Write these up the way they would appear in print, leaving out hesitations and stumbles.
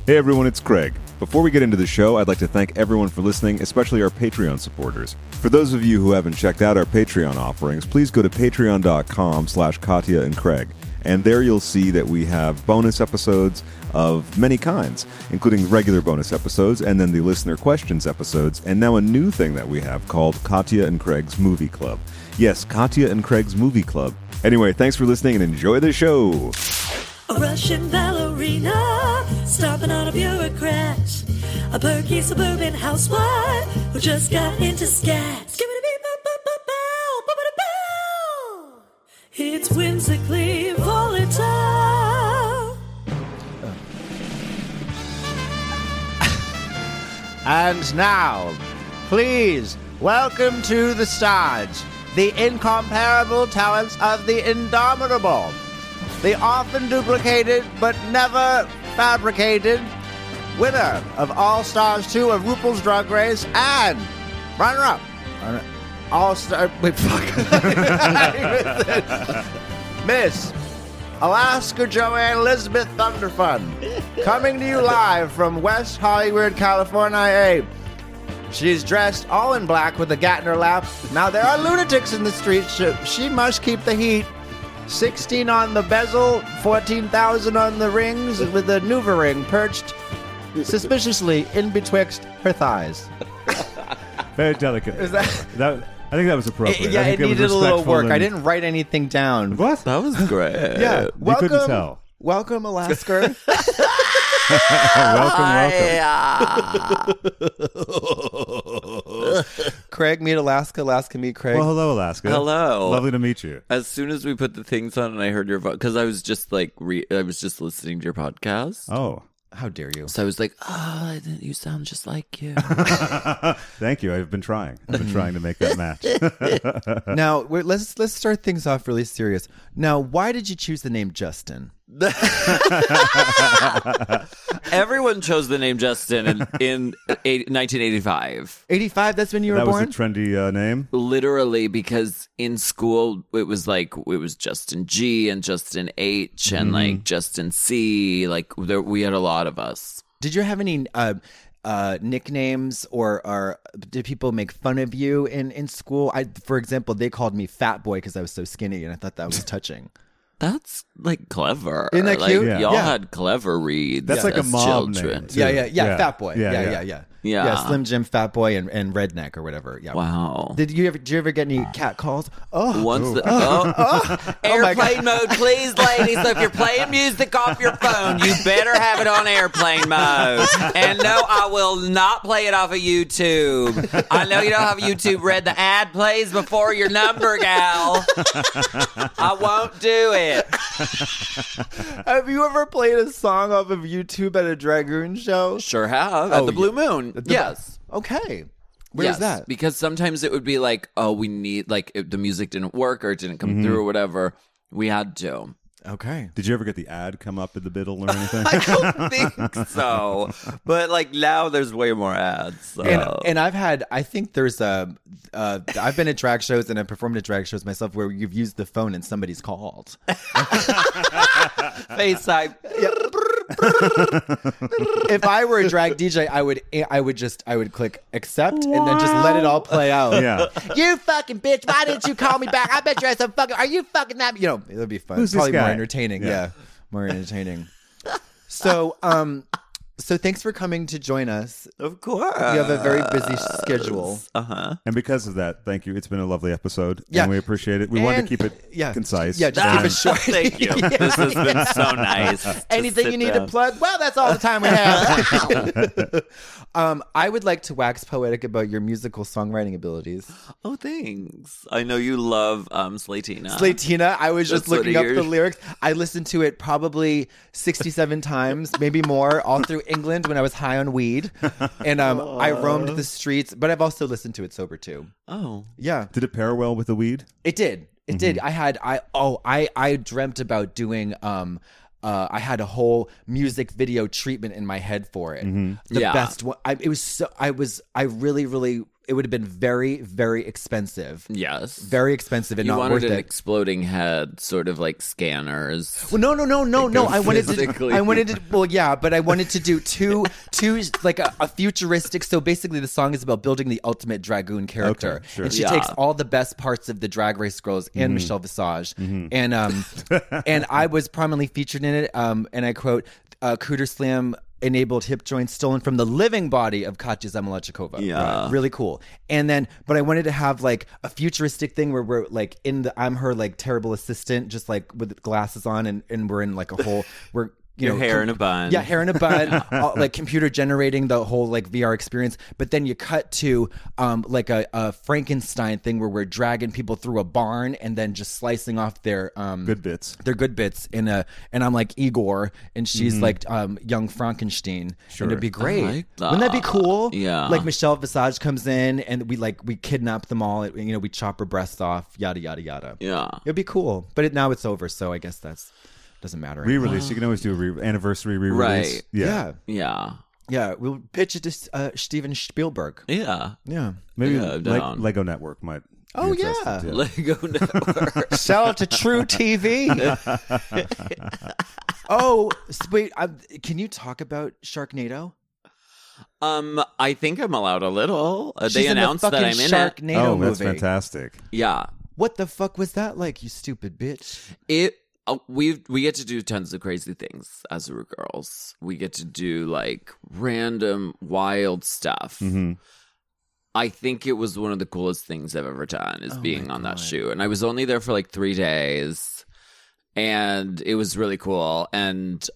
Hey everyone, it's Craig. Before we get into the show, I'd like to thank everyone for listening, especially our Patreon supporters. For those of you who haven't checked out our Patreon offerings, please go to patreon.com/Katya and Craig. And there you'll see that we have bonus episodes of many kinds, including regular bonus episodes and then the listener questions episodes, and now a new thing that we have called Katya and Craig's Movie Club. Yes, Katya and Craig's Movie Club. Anyway, thanks for listening and enjoy the show. A Russian ballerina, stomping on a bureaucrat, a perky suburban housewife who just got into scat. It's whimsically volatile. And now, please welcome to the stage the incomparable talents of the indomitable, the often duplicated but never fabricated winner of All Stars 2 of RuPaul's Drag Race and runner-up All-Star... Wait, fuck. Miss Alaska Joanne Elizabeth Thunderfun, coming to you live from West Hollywood, California. She's dressed all in black with a gat in her lap. Now, there are lunatics in the streets. She must keep the heat. 16 on the bezel, 14,000 on the rings, with a Nuva ring perched suspiciously in betwixt her thighs. Very delicate. Is that... I think that was appropriate. Yeah, I think it needed a little work. and... I didn't write anything down. What? That was great. Yeah. You couldn't tell. Welcome, Alaska. welcome. Craig, meet Alaska. Alaska, meet Craig. Well, hello, Alaska. Hello. Lovely to meet you. As soon as we put the things on and I heard your voice, because I was just like, I was just listening to your podcast. Oh. How dare you? So I was like, oh, you sound just like you. Thank you. I've been trying. To make that match. Now, let's start things off really serious. Now, why did you choose the name Justin? Everyone chose the name Justin in 1985. 85, that's when you were That born? was a trendy name? Literally, because in school it was Justin G and Justin H and like Justin C. Like we had a lot of us. Did you have any nicknames or did people make fun of you in school? For example, they called me Fat Boy because I was so skinny, and I thought that was touching. That's like clever. Isn't that cute? Y'all Yeah. had clever reads. That's like a as mob children. name, too. Yeah, Fat Boy. Yeah. Yeah, Slim Jim, Fat Boy, and Redneck or whatever. Yeah. Wow. Did you ever get any cat calls? Airplane mode, please, ladies. So if you're playing music off your phone, you better have it on airplane mode. And no, I will not play it off of YouTube. I know you don't have YouTube Red. The ad plays before your number, gal. I won't do it. Have you ever played a song off of YouTube at a Dragoon show? Sure have. At the Blue Moon. Yes. Okay. Where's that? Because sometimes it would be like, oh, we need, like, if the music didn't work or it didn't come through or whatever, we had to. Okay. Did you ever get the ad come up in the middle or anything? I don't think so. But, like, now there's way more ads. So. And I think there's I've been at drag shows and I've performed at drag shows myself where you've used the phone and somebody's called. FaceTime. If I were a drag DJ, I would click accept and then just let it all play out. Yeah. You fucking bitch! Why didn't you call me back? I bet you're some fucking. Are you fucking that? You know, it'll be fun. Who's this Probably more guy? entertaining. Yeah. Yeah, more entertaining. So, so thanks for coming to join us. Of course. You have a very busy schedule. And because of that, thank you. It's been a lovely episode. Yeah. And we appreciate it. We wanted to And- keep it yeah. concise. Yeah, just keep it short. Thank you. This has been so nice. to Anything sit you need down. to plug? Well, that's all the time we have. I would like to wax poetic about your musical songwriting abilities. Oh, thanks. I know you love Slatina. Slatina, I was just That's one looking of up the yours. lyrics. I listened to it probably 67 times, maybe more, all through England when I was high on weed. And I roamed the streets, but I've also listened to it sober too. Oh. Yeah, Did it pair well with the weed? it did. It did. I dreamt about doing I had a whole music video treatment in my head for it. The Yeah. best one. I really it would have been very, very expensive. Yes. Very expensive and You not wanted worth an it. exploding head, sort of like scanners. Well, no. I wanted physically. to. I wanted to. Well, yeah, but I wanted to do two like a futuristic. So basically, the song is about building the ultimate dragoon character, Okay, sure. and she Yeah. takes all the best parts of the Drag Race girls and Michelle Visage, and and I was prominently featured in it. And I quote, "Cooter Slam." Enabled hip joints stolen from the living body of Katya Zamolodchikova. Yeah. Really cool. And then, but I wanted to have like a futuristic thing where we're like I'm her like terrible assistant, just like with glasses on, and we're in like a whole, we're, you Your know, hair in a bun. Yeah, hair in a bun, like computer generating the whole like VR experience. But then you cut to like a Frankenstein thing where we're dragging people through a barn and then just slicing off their Good bits. They're good bits and I'm like Igor and she's like young Frankenstein. Sure. And it'd be great. I like Wouldn't that be cool? Yeah. Like Michelle Visage comes in and we kidnap them all. You know, we chop her breasts off. Yada yada yada. Yeah. It'd be cool. But now it's over, so I guess that's doesn't matter. anymore. Re-release. You can always do a anniversary re-release. Right. Yeah. Yeah. Yeah. We'll pitch it to Steven Spielberg. Yeah. Yeah. Maybe Yeah, down. Lego Network might. be Oh, interested, yeah. Lego Network. Sell it to True TV. Oh, wait. Can you talk about Sharknado? I think I'm allowed a little. She's They in the announced that fucking I'm in it. Sharknado Oh, movie. that's fantastic. Yeah. What the fuck was that like, you stupid bitch? We get to do tons of crazy things as we're girls. We get to do like random wild stuff. Mm-hmm. I think it was one of the coolest things I've ever done is being on that shoot. And I was only there for like 3 days and it was really cool. And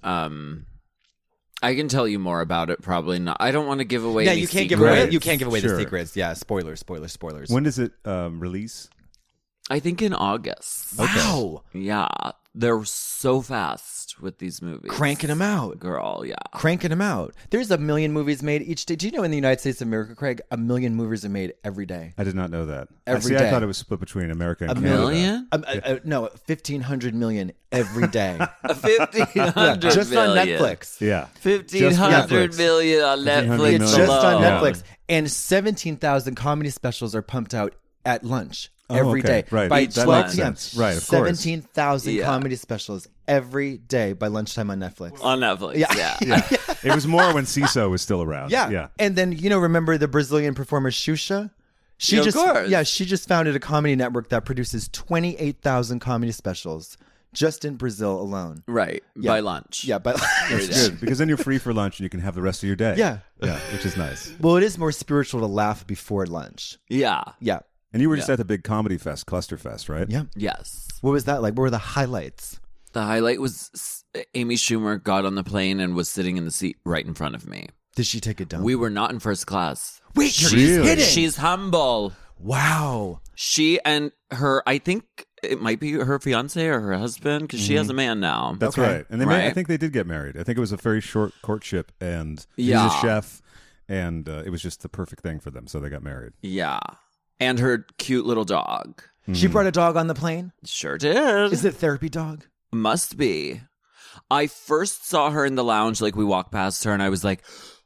I can tell you more about it. Probably not. I don't want to give away. Yeah, any you can't secrets. give away Sure. the secrets. Yeah, spoilers. When does it release? I think in August. Wow. Yeah, they're so fast with these movies. Cranking them out. girl. Yeah. Cranking them out. There's 1 million movies made each day. Do you know in the United States of America, Craig, 1 million movies are made every day? I did not know that. Every I day. thought it was split between America and A Canada. million? No, 1,500 million every day. 1,500 Just on million. Netflix. Yeah. 1,500 Netflix. million on 1,500 Netflix. It's million. just on Yeah. Netflix. And 17,000 comedy specials are pumped out at lunch Oh, every okay. day. Right. By That 12 makes p.m. sense. Right, of course. 17,000 Yeah. comedy specials every day by lunchtime on Netflix. On Netflix. Yeah. Yeah. It was more when CISO was still around. Yeah. Yeah. And then, remember the Brazilian performer Xuxa? She Of just course. she just founded a comedy network that produces 28,000 comedy specials just in Brazil alone. Right. By lunch. Yeah, but Every day. Good, because then you're free for lunch and you can have the rest of your day. Yeah. Yeah, which is nice. well, it is more spiritual to laugh before lunch. Yeah. Yeah. And you were just at the big comedy fest, Clusterfest, right? Yeah. Yes. What was that like? What were the highlights? The highlight was Amy Schumer got on the plane and was sitting in the seat right in front of me. Did she take it down? We were not in first class. Wait, you're Really? kidding? She's humble. Wow. She and her, I think it might be her fiance or her husband because she has a man now. That's Okay. right. And I Right. think they did get married. I think it was a very short courtship, and he was Yeah. a chef, and it was just the perfect thing for them, so they got married. Yeah. And her cute little dog. She brought a dog on the plane? Sure did. Is it therapy dog? Must be. I first saw her in the lounge, like we walked past her, and I was like,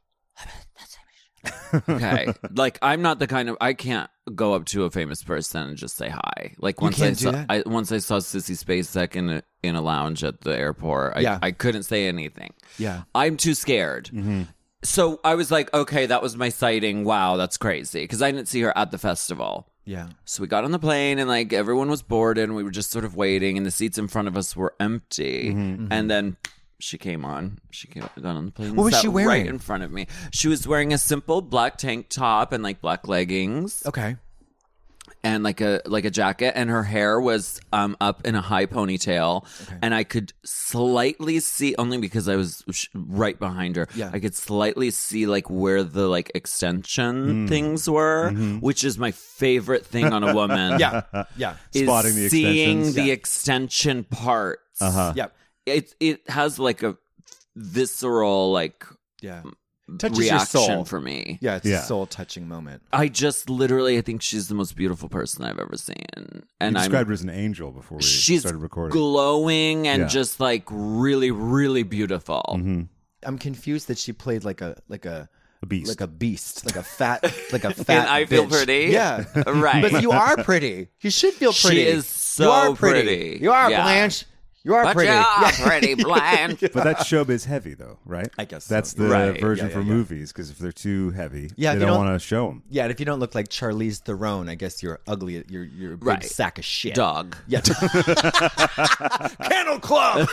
okay. Like, I'm not the kind of, I can't go up to a famous person and just say hi. Like, once can't I do saw, that? once I saw Sissy Spacek in a lounge at the airport, Yeah. I couldn't say anything. Yeah. I'm too scared. So I was like, okay, that was my sighting. Wow, that's crazy. Because I didn't see her at the festival. Yeah. So we got on the plane and like everyone was bored and we were just sort of waiting and the seats in front of us were empty. And then she came on. She got on the plane. and What was sat she wearing? Right in front of me. She was wearing a simple black tank top and like black leggings Okay. and like a jacket, and her hair was up in a high ponytail, and I could slightly see, only because I was right behind her. Yeah. I could slightly see like where the like extension things were, which is my favorite thing on a woman. Yeah. Yeah. is Spotting the seeing extensions. the Yeah. extension parts. Yeah. It has like a visceral like Yeah. Touches your reaction soul. for me. Yeah, it's Yeah. a soul-touching moment. I just literally, I think she's the most beautiful person I've ever seen. You And described her as an angel before we she's started recording. glowing and Yeah. just like really, really beautiful. I'm confused that she played like a A beast. like a beast, like a fat And I feel bitch. pretty? Yeah, Right. But you are pretty. You should feel pretty. She is You are so pretty. You are Yeah. Blanche. You are But pretty. you're Yeah. pretty, Blanche. But that's showbiz heavy, though, right? I guess so. That's the Right. version Yeah, for yeah. movies, because if they're too heavy, Yeah, they if you don't don't- want to show them. Yeah, and if you don't look like Charlize Theron, I guess you're ugly. You're a big Right. sack of shit. Dog. Yeah. Kennel Club.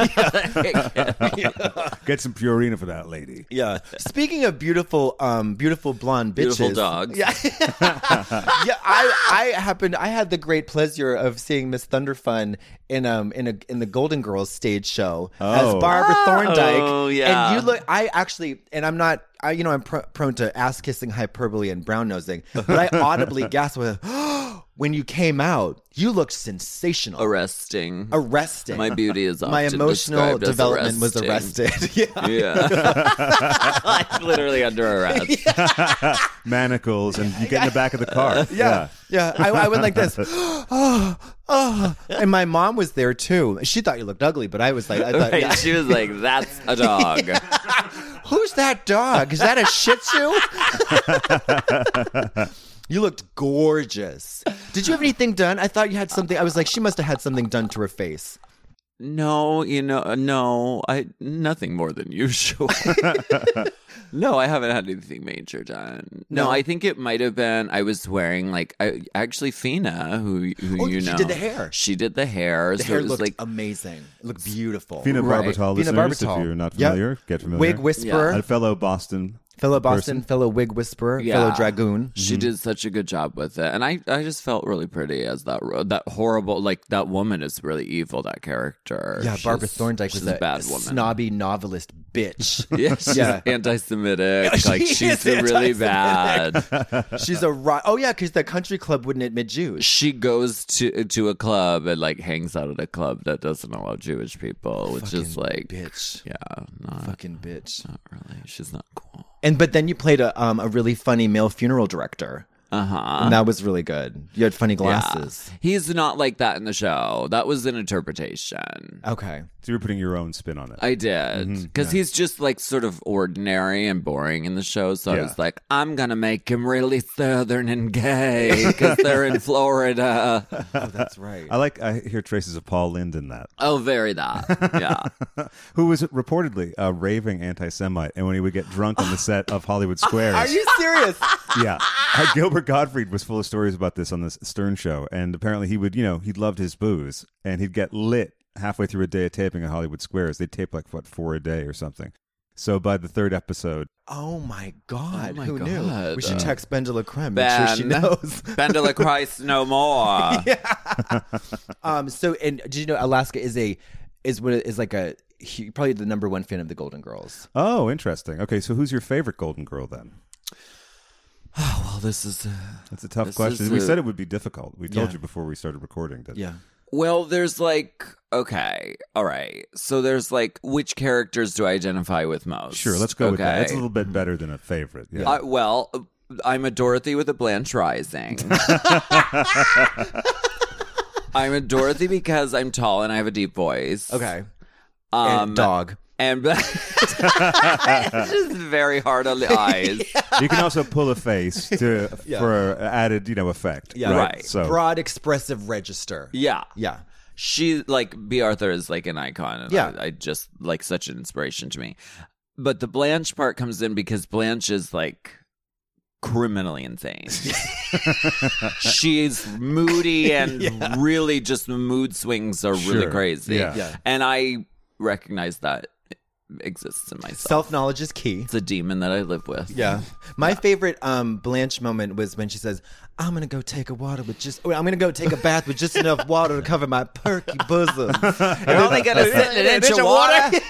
Get some Purina for that lady. Yeah. Speaking of beautiful blonde bitches. Beautiful dogs. Yeah. Yeah. I had the great pleasure of seeing Miss Thunderfun in the Golden Girls stage show as Oh. Barbara Thorndike. Oh, yeah. And you look. I actually, and I'm not. I'm prone to ass kissing, hyperbole, and brown nosing, but I audibly gasped with, when you came out. You looked sensational. Arresting. Arresting. My beauty is often My emotional described as development was arresting. arrested. Yeah. Yeah. Like literally under arrest. Manacles, and you get in the back of the car. Yeah. Yeah. I went like this. Oh. And my mom was there too. She thought you looked ugly, but I was like, I thought, Right, yeah. she was like, that's a dog. Who's that dog? Is that a Shih Tzu? You looked gorgeous. Did you have anything done? I thought you had something. I was like, she must have had something done to her face. No, nothing more than usual. No, I haven't had anything major done. No, I think it might have been I was wearing actually Fina, who you know. She did the hair. She did the hair. The so hair it was looked like amazing. It looked beautiful. Fina Right. Barbital, Fina listeners, Barbital. if you're not Yep. familiar, get familiar. Wig whisperer. A fellow Boston. Fellow Boston, fellow wig whisperer, Yeah. fellow dragoon. She did such a good job with it, and I just felt really pretty as that horrible, like that woman is really evil. That character, Yeah, Barbara She's- Thorndike she's was a bad woman. snobby novelist bitch. Yeah, she's Yeah. anti-Semitic. She Like is she's really bad. She's a oh yeah, because the country club wouldn't admit Jews. She goes to a club and like hangs out at a club that doesn't allow Jewish people, which is like bitch, yeah, not fucking bitch. really. She's not cool. But then you played a really funny male funeral director. Uh-huh. And that was really good. You had funny glasses. Yeah. He's not like that in the show. That was an interpretation. Okay. So you're putting your own spin on it. I did. Because he's just like sort of ordinary and boring in the show. So I Yeah. was like, I'm going to make him really southern and gay because they're in Florida. Oh, that's right. I hear traces of Paul Lynde in that, Oh, very that. Yeah. who was reportedly a raving anti-Semite, and when he would get drunk on the set of Hollywood Squares. Are you serious? Yeah. Gilbert Gottfried was full of stories about this on this Stern show, and apparently he he loved his booze, and he'd get lit halfway through a day of taping at Hollywood Squares. They'd tape 4 a day or something. So by the third episode, Oh my God. Oh my Who knew? God. We should text Ben de la Creme. Make sure she knows. Ben de la Christ no more. So, and did you know Alaska is probably the number one fan of the Golden Girls? oh, interesting. Okay, so who's your favorite Golden Girl then? Well, this is... That's a tough This question. is We a- said it would be difficult. We told Yeah. you before we started recording that. Yeah. Well, there's okay, all right. So there's which characters do I identify with most? Sure, let's go with that. Okay. It's a little bit better than a favorite. Yeah. Well, I'm a Dorothy with a Blanche Rising. I'm a Dorothy because I'm tall and I have a deep voice. Okay. And dog. And it's just very hard on the eyes. You can also pull a face for added, effect. Yeah. Right. So Broad expressive register. Yeah. Yeah. She B. Arthur is like an icon. And Yeah. I just such an inspiration to me. But the Blanche part comes in because Blanche is criminally insane. She's moody and really just the mood swings are really Sure. crazy. Yeah. And I recognize that exists in myself. Self-knowledge is key. It's a demon that I live with. Yeah. My favorite Blanche moment was when she says, I'm going to go take a bath with just enough water to cover my perky bosom. You're only going to sit in an inch of water?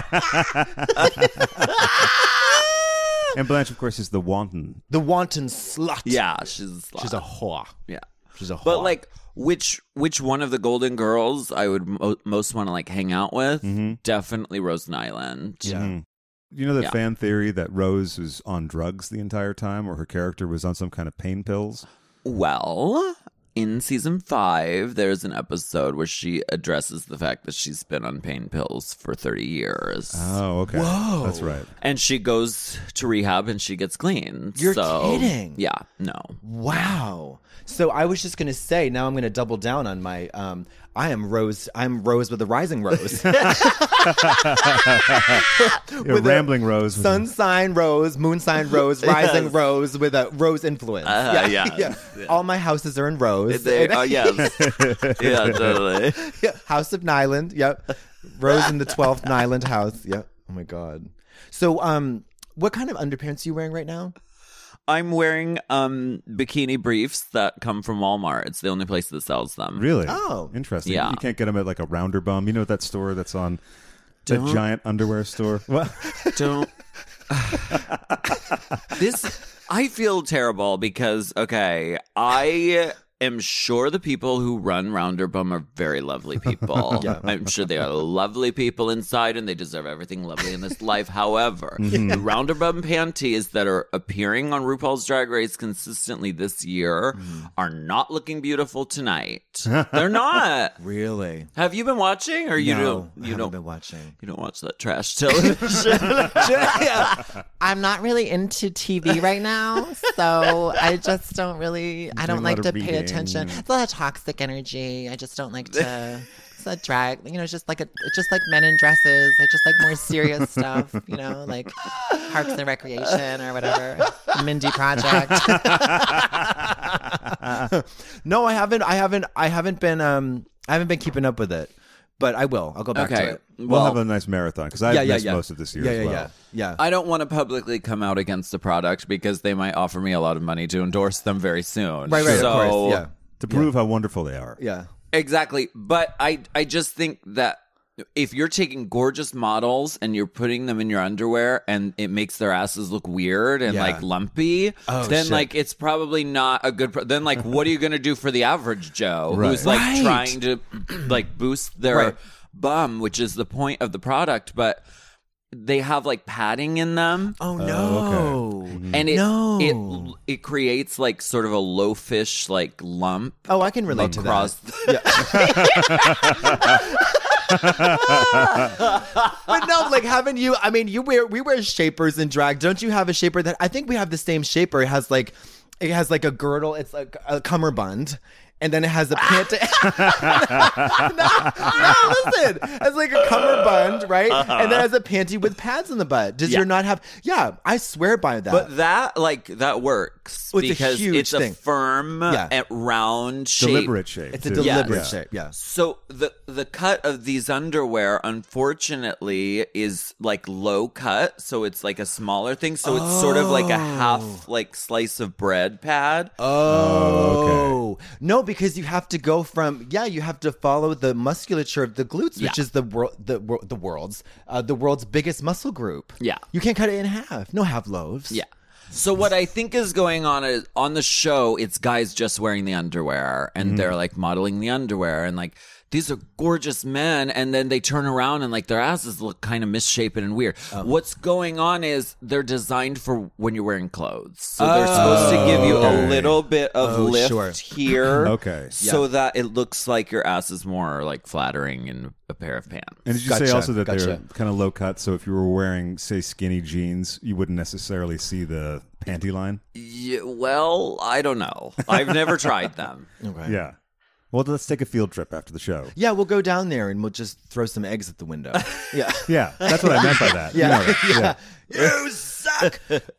And Blanche, of course, is the wanton. The wanton slut. Yeah, she's a slut. She's a whore. Yeah. She's a whore. But which one of the Golden Girls I would most want to hang out with? Definitely Rosen Island. Yeah. You know the Yeah. fan theory that Rose was on drugs the entire time, or her character was on some kind of pain pills? Well, in season 5, there's an episode where she addresses the fact that she's been on pain pills for 30 years. Oh, okay. Whoa. That's right. And she goes to rehab and she gets clean. You're So, kidding. Yeah, no. Wow. So I was just going to say, now I'm going to double down on my, I'm Rose with a rising rose. You're rambling Rose. Sun sign rose, moon sign rose, rising rose with a rose influence. Yeah. All my houses are in rose. Yes. Yeah, totally. Yeah, House of Nyland. Yep. Rose in the 12th Nyland house. Yep. Oh my God. So, what kind of underpants are you wearing right now? I'm wearing bikini briefs that come from Walmart. It's the only place that sells them. Really? Oh. Interesting. Yeah. You can't get them at like a Rounder Bum. You know that store that's on the giant underwear store? What? Don't. I feel terrible because, okay, I am sure the people who run Rounderbum are very lovely people. Yeah. I'm sure they are lovely people inside and they deserve everything lovely in this life. However, the Rounderbum panties that are appearing on RuPaul's Drag Race consistently this year are not looking beautiful tonight. They're not. Really? Have you been watching or you No, don't? I haven't been watching. You don't watch that trash television. I'm not really into TV right now, so I just don't really. I don't doing a like lot to of pay reading. attention. It's a lot of toxic energy. I just don't like to. It's a drag, it's just like Men in Dresses. I just like more serious stuff, like Parks and Recreation or whatever. Mindy Project. No, I haven't been keeping up with it, but I will. I'll go back to Okay. it. We'll have a nice marathon because I missed most of this year as well. Yeah. I don't want to publicly come out against the product because they might offer me a lot of money to endorse them very soon. Right, So, of course. Yeah. To prove how wonderful they are. Yeah. Exactly. But I just think that if you're taking gorgeous models and you're putting them in your underwear and it makes their asses look weird and Yeah. like lumpy, then shit. like it's probably not a good. Then like what are you going to do for the average Joe Right. who's like Right. trying to like boost their Right. bum, which is the point of the product, but they have like padding in them. Oh no. And No. it creates like sort of a low-fish like lump Oh, I can relate to across. But no, like haven't you? I mean, we wear shapers in drag. Don't you have a shaper that I think we have the same shaper? It has like a girdle. It's like a cummerbund. And then it has a pant. no, listen. It's like a cummerbund, right? And then it has a panty with pads in the butt. Does your not have? Yeah, I swear by that. But that works Oh, it's a because huge it's thing. a firm and round shape. Deliberate shape. it's a too. deliberate shape. Yeah. So the cut of these underwear, unfortunately, is like low cut. So it's like a smaller thing. So it's sort of like a half like slice of bread pad. Oh, no, because you have to go from you have to follow the musculature of the glutes, which is the world's biggest muscle group. Yeah. You can't cut it in half. No half loaves. Yeah. So what I think is going on is on the show, it's guys just wearing the underwear and they're like modeling the underwear and like these are gorgeous men, and then they turn around and like their asses look kind of misshapen and weird. What's going on is they're designed for when you're wearing clothes, so they're supposed to give you a little bit of lift here, Okay. so that it looks like your ass is more like flattering in a pair of pants. And did you say also that they're kind of low cut? So if you were wearing, say, skinny jeans, you wouldn't necessarily see the panty line? Yeah, well, I don't know. I've never tried them. Okay. Yeah. Well, let's take a field trip after the show. Yeah, we'll go down there and we'll just throw some eggs at the window. Yeah. Yeah, that's what I meant by that. Yeah. You know that. You suck.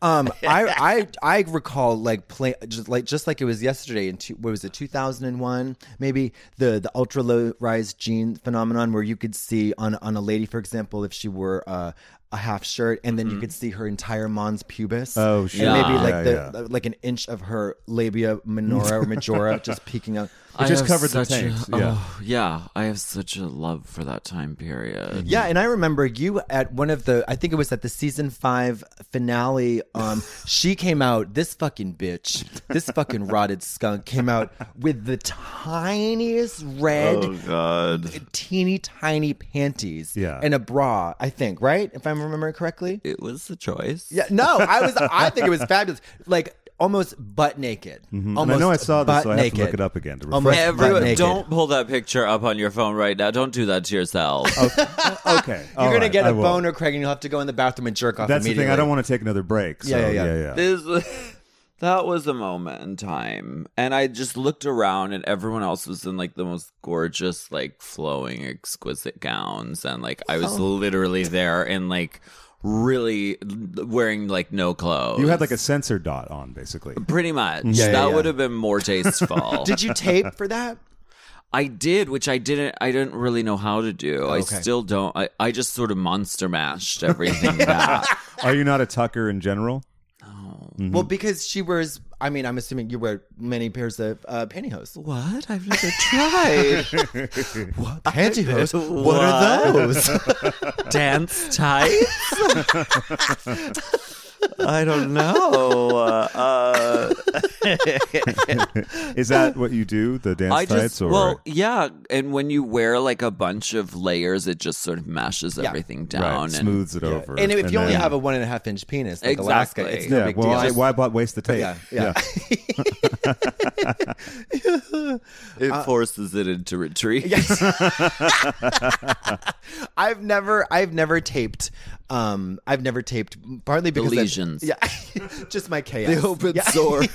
I recall like play just like it was yesterday in what was it 2001 maybe the ultra low rise jean phenomenon where you could see on a lady, for example, if she wore a half shirt and then you could see her entire mons pubis. Oh, and sure. maybe Yeah, like like an inch of her labia minora or majora just peeking out. It just have covered the such tanks. Yeah, I have such a love for that time period. Yeah, and I remember you at one of the, I think it was at the season 5 finale. She came out, this fucking bitch, this fucking rotted skunk came out with the tiniest red, teeny tiny panties, and a bra. I think, right? If I'm remembering correctly. It was the choice. Yeah, no, I think it was fabulous. Like almost butt naked. And Almost I know I saw this, butt so I have naked. to look it up again to refresh. Almost butt Everyone, naked. don't pull that picture up on your phone right now. Don't do that to yourself. Okay, You're gonna get I a will. boner, Craig, and you'll have to go in the bathroom and jerk off That's the immediately. thing. I don't want to take another break. So, Yeah. That was a moment in time. And I just looked around and everyone else was in like the most gorgeous, like flowing, exquisite gowns. And like I was literally there in like really wearing like no clothes. You had like a sensor dot on, basically. Pretty much. Yeah, that yeah. would have been more tasteful. Did you tape for that? I did, which I didn't really know how to do. I Okay. still don't. I just sort of monster mashed everything back. Are you not a tucker in general? Well, because she wears. I mean, I'm assuming you wear many pairs of pantyhose. What? I've never tried. Pantyhose? What are those? Dance tights? I don't know. Is that what you do? The dance tights? Or well, yeah. And when you wear like a bunch of layers, it just sort of mashes everything down. right, and smooths it over. And if you only then- have a 1.5 inch penis, like Exactly. Alaska, it's no yeah, big well, deal. why waste the tape? Yeah. it forces it into retreat. I've never taped. I've never taped partly because lesions. yeah, just my chaos. The open Yeah. sores.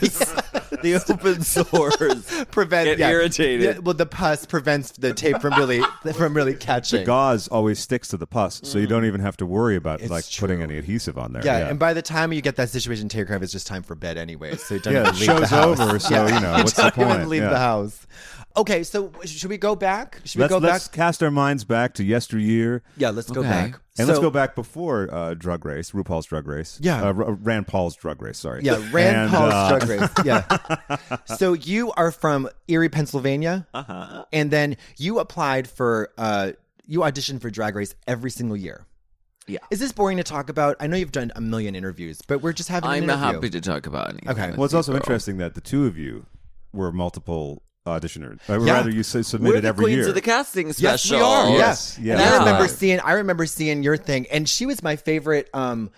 The open sores Prevent get irritated. Yeah, well, the pus prevents the tape from really catching. Gauze always sticks to the pus, so you don't even have to worry about It's like putting any adhesive on there. Yeah, and by the time you get that situation taken care of, it's just time for bed anyway. So you don't Yeah, even the leave show's the house. over, so, you know, what's the don't even point? leave Yeah. the house. Okay, so should we go back? Should we let's go let's back? cast our minds back to yesteryear. Yeah, let's go Okay. back. And let's So- go back before Drug Race, RuPaul's Drag Race. Yeah. Rand Paul's Drag Race, sorry. Yeah, Rand And, Paul's Drag Race. Yeah. So you are from Erie, Pennsylvania, and then you applied for you auditioned for Drag Race every single year. Yeah. Is this boring to talk about? I know you've done a million interviews, but we're just having an I'm interview. happy to talk about anything. Okay. Well, it's also interesting that the two of you were multiple auditioners. Rather, you submitted We're the every queens year. of the casting Yes, special. we are. Yes. Yes. Yeah. And Yeah. I remember seeing your thing, and she was my favorite.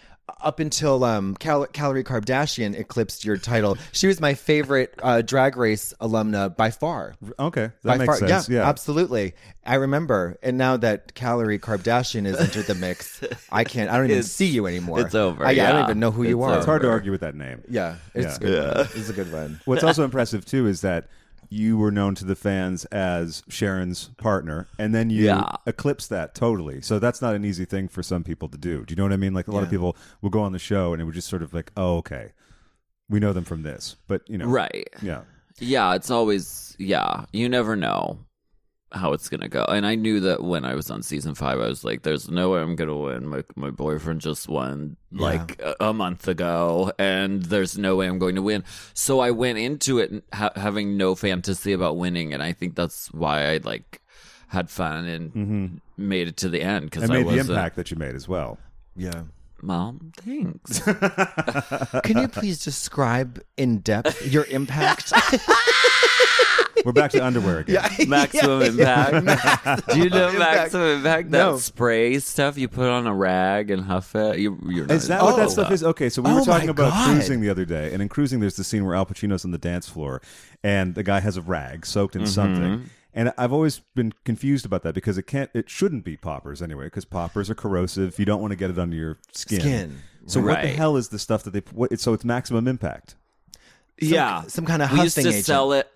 Up until Calorie Kardashian eclipsed your title, she was my favorite Drag Race alumna by far. Okay, that By makes far, sense. Yeah, absolutely. I remember. And now that Calorie Kardashian has entered the mix, I don't even see you anymore. it's over, I don't yeah. even know who you It's are. It's hard to argue with that name. Yeah, it's Yeah. a good one. It's a good one. What's also impressive too is that you were known to the fans as Sharon's partner, and then you Yeah. eclipsed that totally. So that's not an easy thing for some people to do. Do you know what I mean? Like a lot of people will go on the show and it would just sort of like, oh, okay, we know them from this, but you know, Right. Yeah, Yeah, it's always, you never know how it's gonna go. And I knew that when I was on season 5, I was like, there's no way I'm gonna win. My boyfriend just won like a month ago, and there's no way I'm going to win. So I went into it having no fantasy about winning, and I think that's why I like had fun and made it to the end, because and I made the was impact that you made as well. Yeah. well, thanks. Can you please describe in depth your impact? We're back to underwear again. Maximum Impact. Do you know Maximum Impact? That No. spray stuff you put on a rag and huff it. You're not Is that what that Oh. stuff is? Okay, so we Oh were talking my about God. Cruising the other day, and in Cruising, there's the scene where Al Pacino's on the dance floor, and the guy has a rag soaked in something. And I've always been confused about that because it shouldn't be poppers anyway, because poppers are corrosive. You don't want to get it under your skin. So what the Right. hell is the stuff that so it's Maximum Impact? Some kind of We used huffing to agent. sell it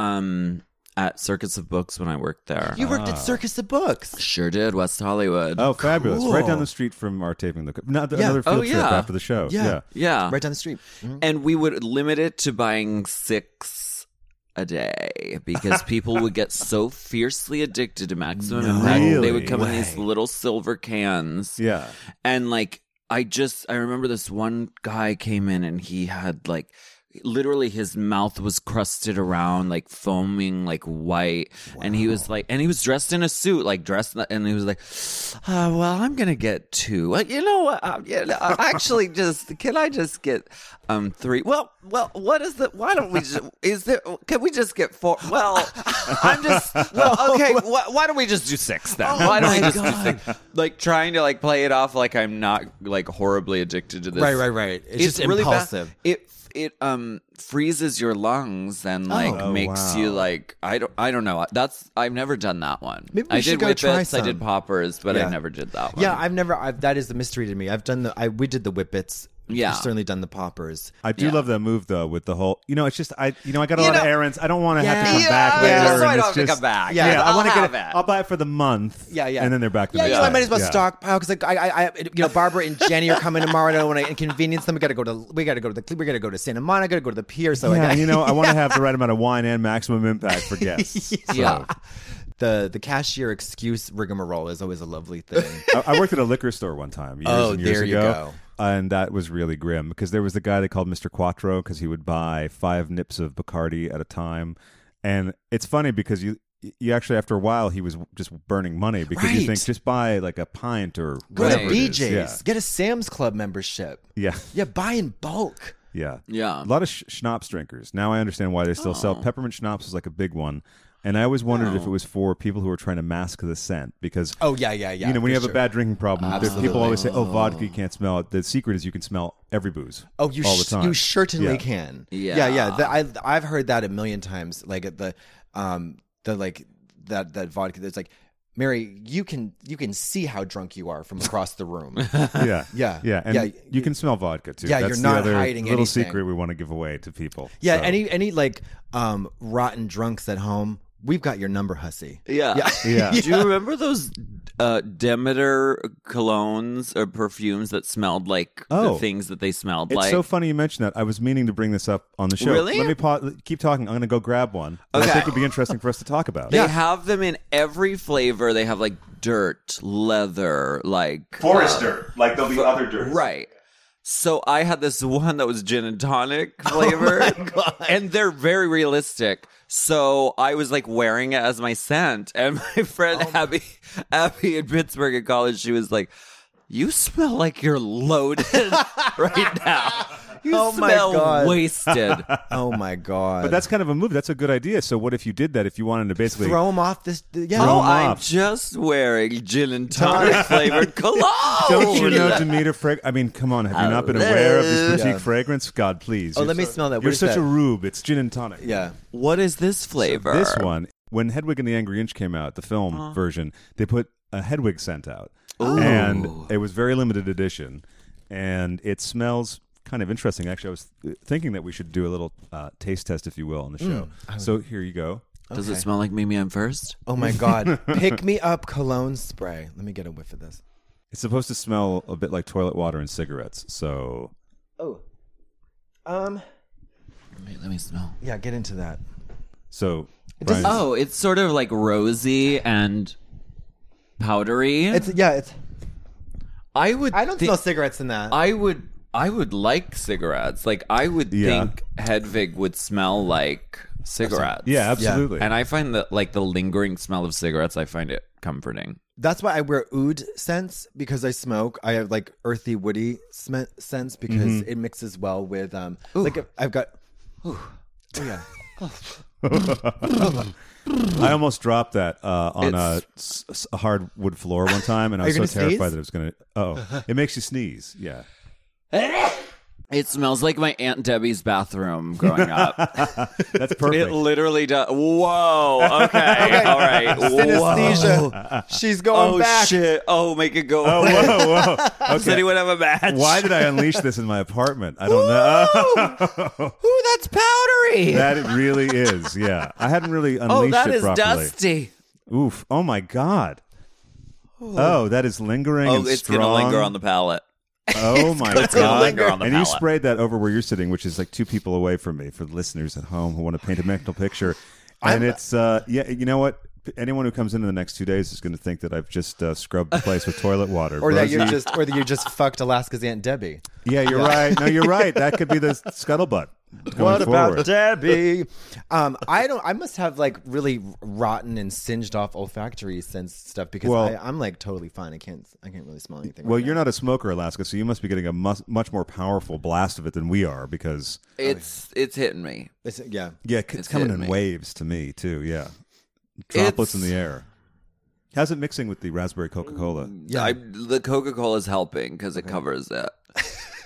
at Circus of Books when I worked there. You worked at Circus of Books. Sure did, West Hollywood. Oh, fabulous. Right Cool. down the street from our taping. Another Yeah. field Oh, trip yeah. after the show. Yeah. Yeah. Right down the street. And we would limit it to buying 6 a day because people would get so fiercely addicted to Maximum Impact. They Really? would come in these little silver cans. Yeah. And like I remember this one guy came in and he had like literally his mouth was crusted around, like foaming, like white. And he was like, and he was dressed in a suit, like and he was like, well, I'm going to get 2. You know what? Actually, can I just get 3? Well, what is the, why don't we just, can we just get 4? Well, okay, why don't we just do 6 then? Why don't we just do 6? Like trying to like play it off like I'm not like horribly addicted to this. Right. It's just really impulsive. bad. freezes your lungs and like Oh, makes wow. you like I don't know. I've never done that one. Maybe we I should did go whippets, try I some. did poppers, but Yeah. I never did that one. Yeah, that is a mystery to me. I've done we did the whippets. Yeah. We've certainly done the poppers. I do Yeah. love that move though, with the whole. It's just I got a lot of errands. I don't want to have to Yeah. come back Yeah, later. just so I and don't it's have to just- come back. Yeah, I I'll want to have get it. it. I'll buy it for the month. Yeah, yeah. And then they're back the Yeah, next I day. might as well Yeah. stockpile because I Barbara and Jenny are coming tomorrow. I don't want to inconvenience them. We got to go to Santa Monica. Got to go to the pier. So Yeah, I I want to have the right amount of wine and maximum impact for guests. Yeah. the cashier excuse rigmarole is always a lovely thing. I worked at a liquor store one time years Oh, and years there you ago, go. and that was really grim because there was the guy they called Mr. Quattro because he would buy 5 nips of Bacardi at a time, and it's funny because you actually after a while he was just burning money because you Right. think just buy like a pint or Go whatever to it is. BJ's. Get a Sam's Club membership. Yeah, Yeah, buy in bulk. yeah, Yeah. A lot of schnapps drinkers. Now I understand why they still sell peppermint schnapps is like a big one. And I always wondered if it was for people who are trying to mask the scent because Oh yeah. when for you have sure. a bad drinking problem, Absolutely. people always say, "Oh, vodka, you can't smell it." The secret is you can smell every booze. Oh, you all the time. you certainly Yeah. can. Yeah. I've heard that a million times. Like at the that vodka. That's like, Mary, you can see how drunk you are from across the room. Yeah, Yeah. yeah, and Yeah. you can smell vodka too. Yeah, That's you're the not other hiding little anything. secret we want to give away to people. Yeah, So, any like rotten drunks at home, we've got your number, hussy. Yeah. yeah. Do you remember those Demeter colognes or perfumes that smelled like Oh. the things that they smelled It's like? so funny you mentioned that. I was meaning to bring this up on the show. Really? Let me keep talking. I'm going to go grab one. that I Okay. think would be interesting for us to talk about. They have them in every flavor. They have like dirt, leather, like Forest dirt. Like there'll be other dirt. right. So I had this one that was gin and tonic flavor, and they're very realistic. So I was like wearing it as my scent, and my friend Abby in Pittsburgh in college, she was like, "You smell like you're loaded right now. You Oh my smell God. wasted." Oh my god! But that's kind of a move. That's a good idea. So what if you did that? If you wanted to basically throw them off this. Yeah. Throw Oh, 'em I'm off. just wearing gin and tonic flavored cologne. Don't you know Demeter I mean, come on. Have you not been aware of this boutique Yeah. fragrance? God, please. Oh, You're let me smell that. What You're is such that? a rube. It's gin and tonic. Yeah. What is this flavor? This one, when Hedwig and the Angry Inch came out, the film version, they put a Hedwig scent out. And it was very limited edition. And it smells kind of interesting. Actually, I was thinking that we should do a little taste test, if you will, on the show. So here you go. Does it smell like Mimi I'm First? Oh my god! Pick me up cologne spray. Let me get a whiff of this. It's supposed to smell a bit like toilet water and cigarettes. So Oh. Let me smell. Yeah. Get into that. So doesn't- Brian's- Oh, it's sort of like rosy and powdery. It's yeah. It's. I would. I don't smell cigarettes in that. I would like cigarettes. Like I would Yeah. think Hedwig would smell like cigarettes. yeah, absolutely. And I find that like the lingering smell of cigarettes, I find it comforting. That's why I wear oud scents because I smoke. I have like earthy, woody scents because it mixes well with like I've got. Oh yeah. I almost dropped that on a It's- hardwood floor one time, and I Are was you so gonna terrified sneeze? that it was going to. Oh, it makes you sneeze. Yeah. It smells like my Aunt Debbie's bathroom growing up. That's It perfect. literally does. Whoa. Okay. All right. Whoa. Synesthesia. She's going Oh back. shit. Oh, make it go. Oh, whoa, whoa. Does anyone have a match? Why did I unleash this in my apartment? I don't know. Ooh, that's powdery. That it really is. Yeah. I hadn't really unleashed Oh, that it is properly. dusty. Oof. Oh, my God. Oh, that is lingering Oh, and it's strong. gonna linger on the palate. Oh, my It's gonna God. linger on the And you palate. sprayed that over where you're sitting, which is like 2 people away from me for the listeners at home who want to paint a mental picture. And it's, yeah, you know what? Anyone who comes in the next 2 days is going to think that I've just scrubbed the place with toilet water. Or that Rosie- you just fucked Alaska's Aunt Debbie. Yeah, you're right. No, you're right. That could be the scuttlebutt. Going forward. Debbie? I must have like really rotten and singed off olfactory sense stuff because Well- I'm like totally fine. I can't really smell anything. Well, right you're now. not a smoker, Alaska, so you must be getting a much more powerful blast of it than we are because, It's hitting me. Yeah. yeah, it's coming in hitting me. waves to me, too. Yeah. Droplets in the air. How's it mixing with the raspberry Coca-Cola? Yeah. The Coca-Cola is helping because it covers it.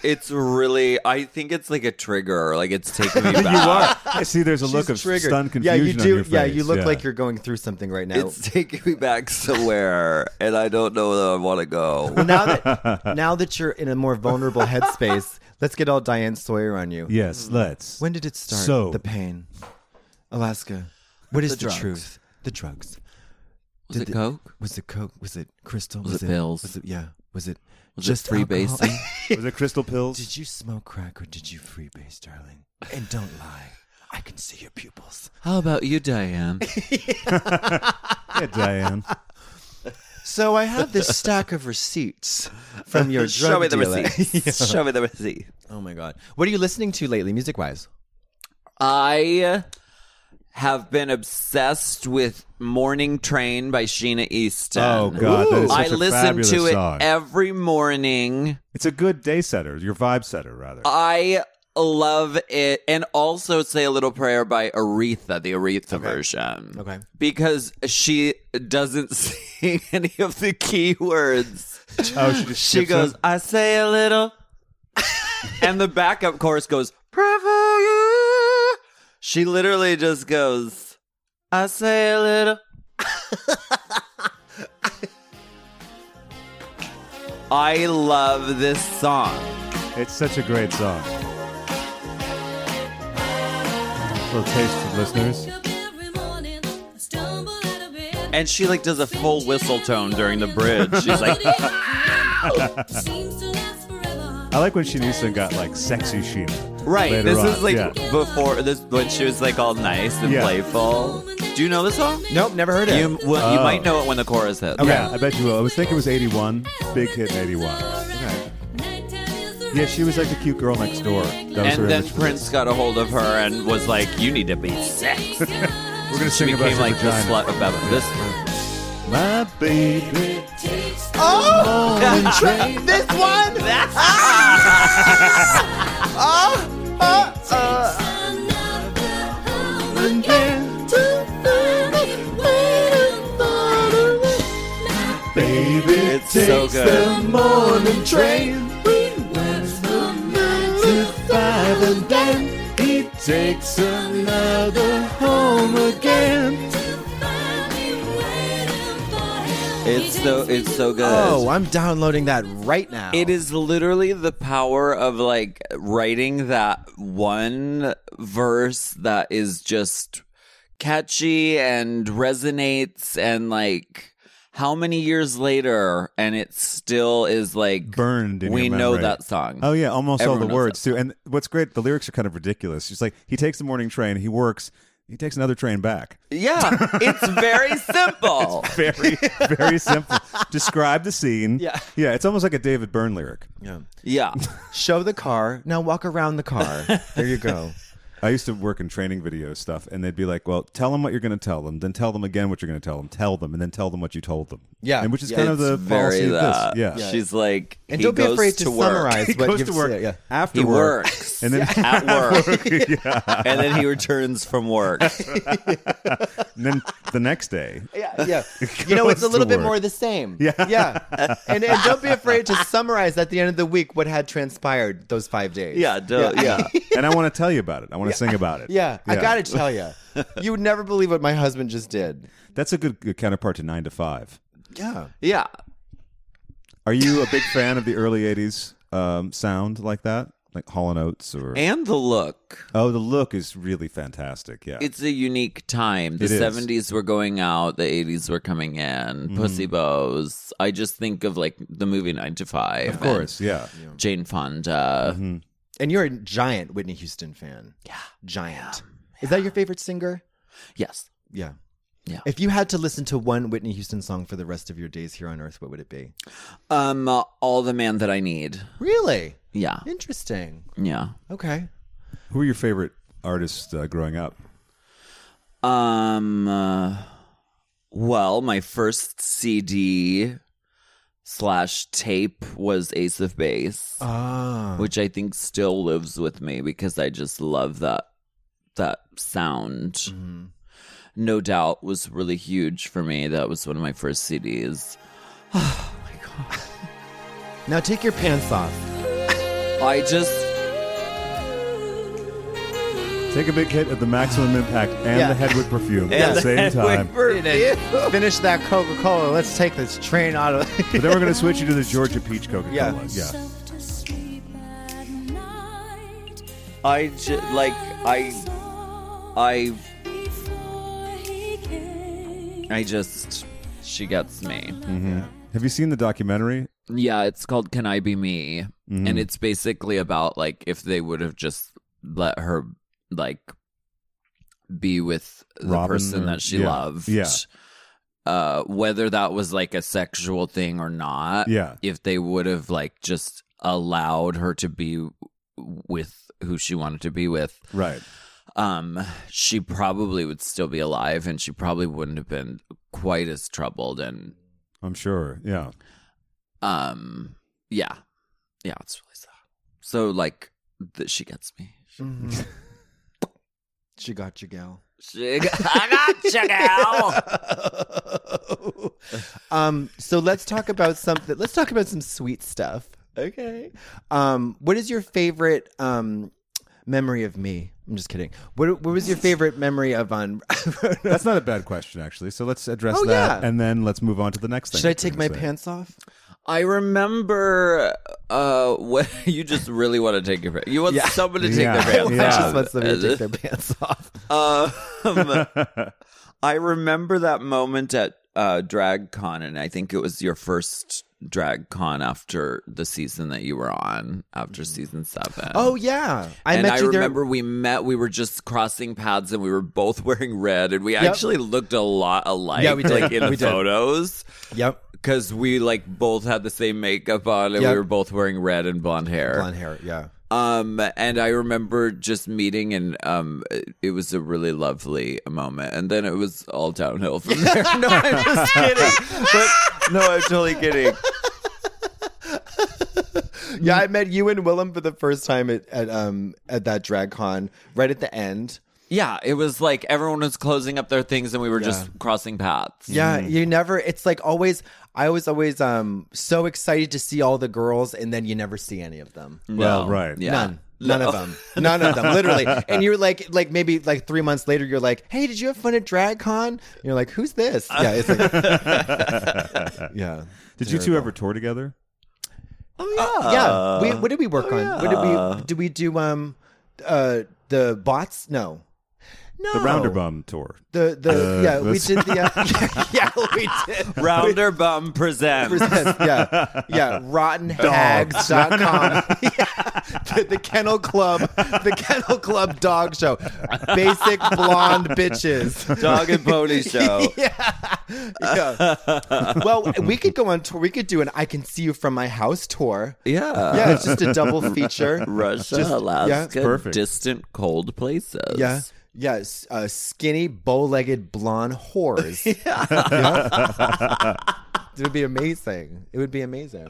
It's really, I think it's like a trigger. Like it's taking me back. You are. I see. There's a look of triggered. stunned confusion Yeah, you do. on your face. Yeah, you look like you're going through something right now. It's taking me back somewhere, and I don't know where I want to go. Well, now that you're in a more vulnerable headspace, let's get all Diane Sawyer on you. Yes, let's. When did it start? So- the pain, Alaska. What is the drugs. truth? The drugs. Was it Coke? Was it Coke? Was it crystal? Was it pills? Was it, yeah. Was it Was just it freebasing? Was it crystal pills? Did you smoke crack or did you freebase, darling? And don't lie. I can see your pupils. How about you, Diane? Yeah, Diane. So I have this stack of receipts from your drug Show me the dealer. receipts. Show me the receipt. Oh my god. What are you listening to lately, music-wise? I have been obsessed with Morning Train by Sheena Easton. Oh God, that is such I a listen fabulous to it song. every morning. It's a good day setter, your vibe setter, rather. I love it. And also Say a Little Prayer by Aretha, the Aretha version. Okay. Because she doesn't sing any of the key words. Oh, she just She skips goes, it? I say a little. And the backup chorus goes, pray for you. She literally just goes, I say a little. I love this song. It's such a great song. Little taste for listeners. And she like does a full whistle tone during the bridge. She's like, I like when Sheena got like sexy Sheena. right. later This on. is like Yeah. before this when she was like all nice and Yeah. playful. Do you know the song? Nope, never heard it. You might know it when the chorus hits. Yeah, I bet you will. I was thinking it was 81. Big hit in 81. Yeah, she was like the cute girl next door. That was her And then image. Prince got a hold of her and was like, "You need to be sex." We're gonna She sing about became her like the vagina. slut about this. My baby. This one? Baby, It's so good. morning train. To 5 and then he takes another home again. It's so good. Oh, I'm downloading that right now. It is literally the power of like writing that one verse that is just catchy and resonates, and like how many years later and it still is like Burned in we your know memory. that song. Oh yeah, almost Everyone all the knows words that too. And what's great, the lyrics are kind of ridiculous. She's like, he takes the morning train, he works, he takes another train back. Yeah, it's very simple. Very, very simple. Describe the scene. Yeah. Yeah, it's almost like a David Byrne lyric. Yeah. Yeah. Show the car. Now walk around the car. There you go. I used to work in training video stuff, and they'd be like, well, tell them what you're going to tell them, then tell them again what you're going to tell them, and then tell them what you told them. Yeah. And which is Yeah, kind of It's the very policy of that. this. Yeah. She's like, And he don't be goes afraid to work. summarize He what goes you've to work said. Yeah. after He work. works And then at work, and then he returns from work. and then the next day. Yeah. You know, it's a Goes little to bit work. more the same. Yeah. Yeah. And don't be afraid to summarize at the end of the week what had transpired those 5 days. Yeah, yeah. And I want to tell you about it. I want to sing about it. Yeah. I got to tell you. You would never believe what my husband just did. That's a good counterpart to 9 to 5. Yeah. Yeah. Are you a big fan of the early 80s sound like that? Like Hall & Oates or... And the look. Oh, the look is really fantastic. Yeah. It's a unique time. The It is. 70s were going out, the 80s were coming in. Pussy Bows. I just think of like the movie 9 to 5. Of course, yeah. and Jane Fonda. And you're a giant Whitney Houston fan. Yeah. Giant. Is that your favorite singer? Yes. Yeah. Yeah. If you had to listen to one Whitney Houston song for the rest of your days here on Earth, what would it be? All the Man That I Need. Really? Yeah. Interesting. Yeah. Okay. Who were your favorite artists growing up? Well, my first CD / tape was Ace of Base, which I think still lives with me because I just love that sound. No Doubt was really huge for me. That was one of my first CDs. Now take your pants off. I just Take a big hit of the Maximum Impact and Yeah. the Headwood perfume and at the same time. Finish that Coca-Cola. Let's take this train out of. But then we're going to switch you to the Georgia Peach Coca-Cola. Yeah. Yeah. she gets me. Have you seen the documentary? Yeah, it's called Can I Be Me? Mm-hmm. And it's basically about like if they would have just let her like be with the Robin person or- that she yeah. loved. Yeah. Whether that was like a sexual thing or not. Yeah. If they would have like just allowed her to be with who she wanted to be with, Right. she probably would still be alive and she probably wouldn't have been quite as troubled and I'm sure. Yeah. yeah, it's really sad. So like she gets me. She got you, gal. I got you, gal. So let's talk about something. Let's talk about some sweet stuff. Okay. What is your favorite memory of me? I'm just kidding. What was your favorite memory of on? That's not a bad question, actually. So let's address Oh, that, yeah. and then let's move on to the next thing. Should I you're take gonna my say. pants off? I remember when you just really want to take your pants. You want someone to take Yeah. their pants Yeah. I off. just want somebody to take their pants off. I remember that moment at DragCon, and I think it was your first DragCon after the season that you were on, after season 7. Oh yeah, I met you there. remember we were just crossing paths, and we were both wearing red, and we actually looked a lot alike. Yeah, we did. Like in We did. photos. Yep, Because we like both had the same makeup on, and Yep. we were both wearing red and blonde hair. blonde hair. Yeah. And I remember just meeting, and it was a really lovely moment. And then it was all downhill from there. No, I'm just kidding. But no, I'm totally kidding. Yeah, I met you and Willem for the first time at that DragCon right at the end. Yeah, it was like everyone was closing up their things, and we were just crossing paths. Yeah, you never. It's like always. I was always so excited to see all the girls, and then you never see any of them. Well, right. Yeah. None of them. None of them. Literally. And you're like maybe like 3 months later, you're like, "Hey, did you have fun at DragCon?" And you're like, "Who's this?" Yeah, it's like, yeah. Did you two ever tour together? Yeah. What did we work on? What did we do? The bots? No. The Rounderbum tour. We did the yeah, we did. Rounder Bum presents. Yeah, rottenhags.com. Yeah. The Kennel Club dog show. Basic blonde bitches. Dog and Pony Show. Yeah. Well, we could go on tour. We could do an I Can See You From My House tour. Yeah. Yeah, it's just a double feature. Russia, Just- Alaska, yeah. It's perfect. distant, cold places. Yeah. Yes, skinny, bow-legged, blonde whores. It would be amazing. It would be amazing.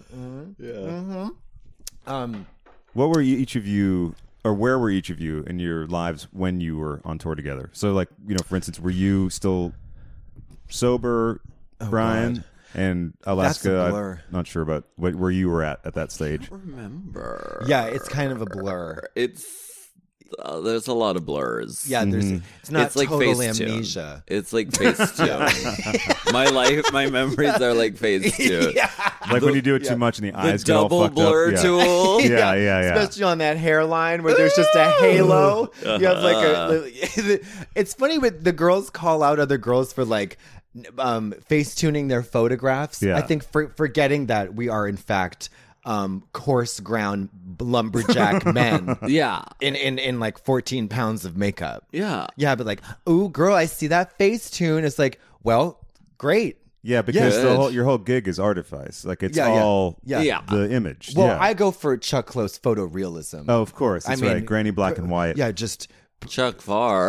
What were each of you, or where were each of you in your lives when you were on tour together? So, like, for instance, were you still sober, Brian? God. And Alaska, That's a blur. I'm not sure about where you were at that stage. Remember. Yeah, it's kind of a blur. It's there's a lot of blurs. Yeah, it's not It's like total Facetune. amnesia. It's like Facetune. My memories are like Facetune. Like when you do it too much and the The eyes get all double fucked blur up. Yeah. tool. Yeah. Especially on that hairline where there's just a halo. You have like it's funny when the girls call out other girls for like face tuning their photographs. Yeah. I think forgetting that we are in fact coarse ground lumberjack men. Yeah. In like 14 pounds of makeup. Yeah. Yeah, but like, ooh, girl, I see that face tune. It's like, well, great. Yeah, because Good. your whole gig is artifice. Like it's Yeah, yeah. all Yeah. the image. Well, yeah. I go for Chuck Close photorealism. Oh, of course. That's right. Granny Black and White. Yeah, just Chuck Farr.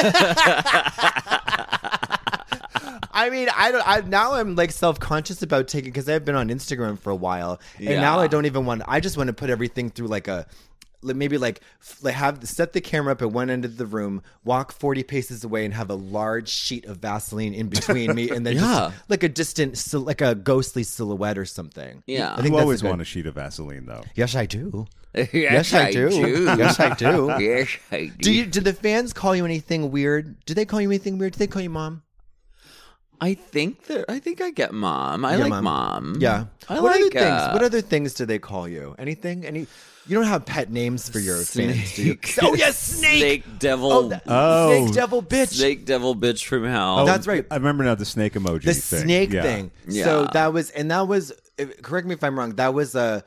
I mean, now I'm like self-conscious about taking because I've been on Instagram for a while, and Yeah. now I don't even want. I just want to put everything through like a maybe like have set the camera up at one end of the room, walk 40 paces away, and have a large sheet of Vaseline in between me, and then just like a distant, like a ghostly silhouette or something. Yeah. I think You that's always a good- want a sheet of Vaseline, though. Yes, I do. Yes, I do. Yes, I do. Yes, I do. Do the fans call you anything weird? Do they call you anything weird? Do they call you mom? I think I get mom. I You like get mom. Yeah. I what like other things? What other things do they call you? Anything? You don't have pet names for your fans, do you? Oh yes, snake. Snake devil. Snake devil bitch. Snake devil bitch from hell. That's right. I remember now the snake emoji The thing. snake Yeah. thing. Yeah. So that was, correct me if I'm wrong, that was a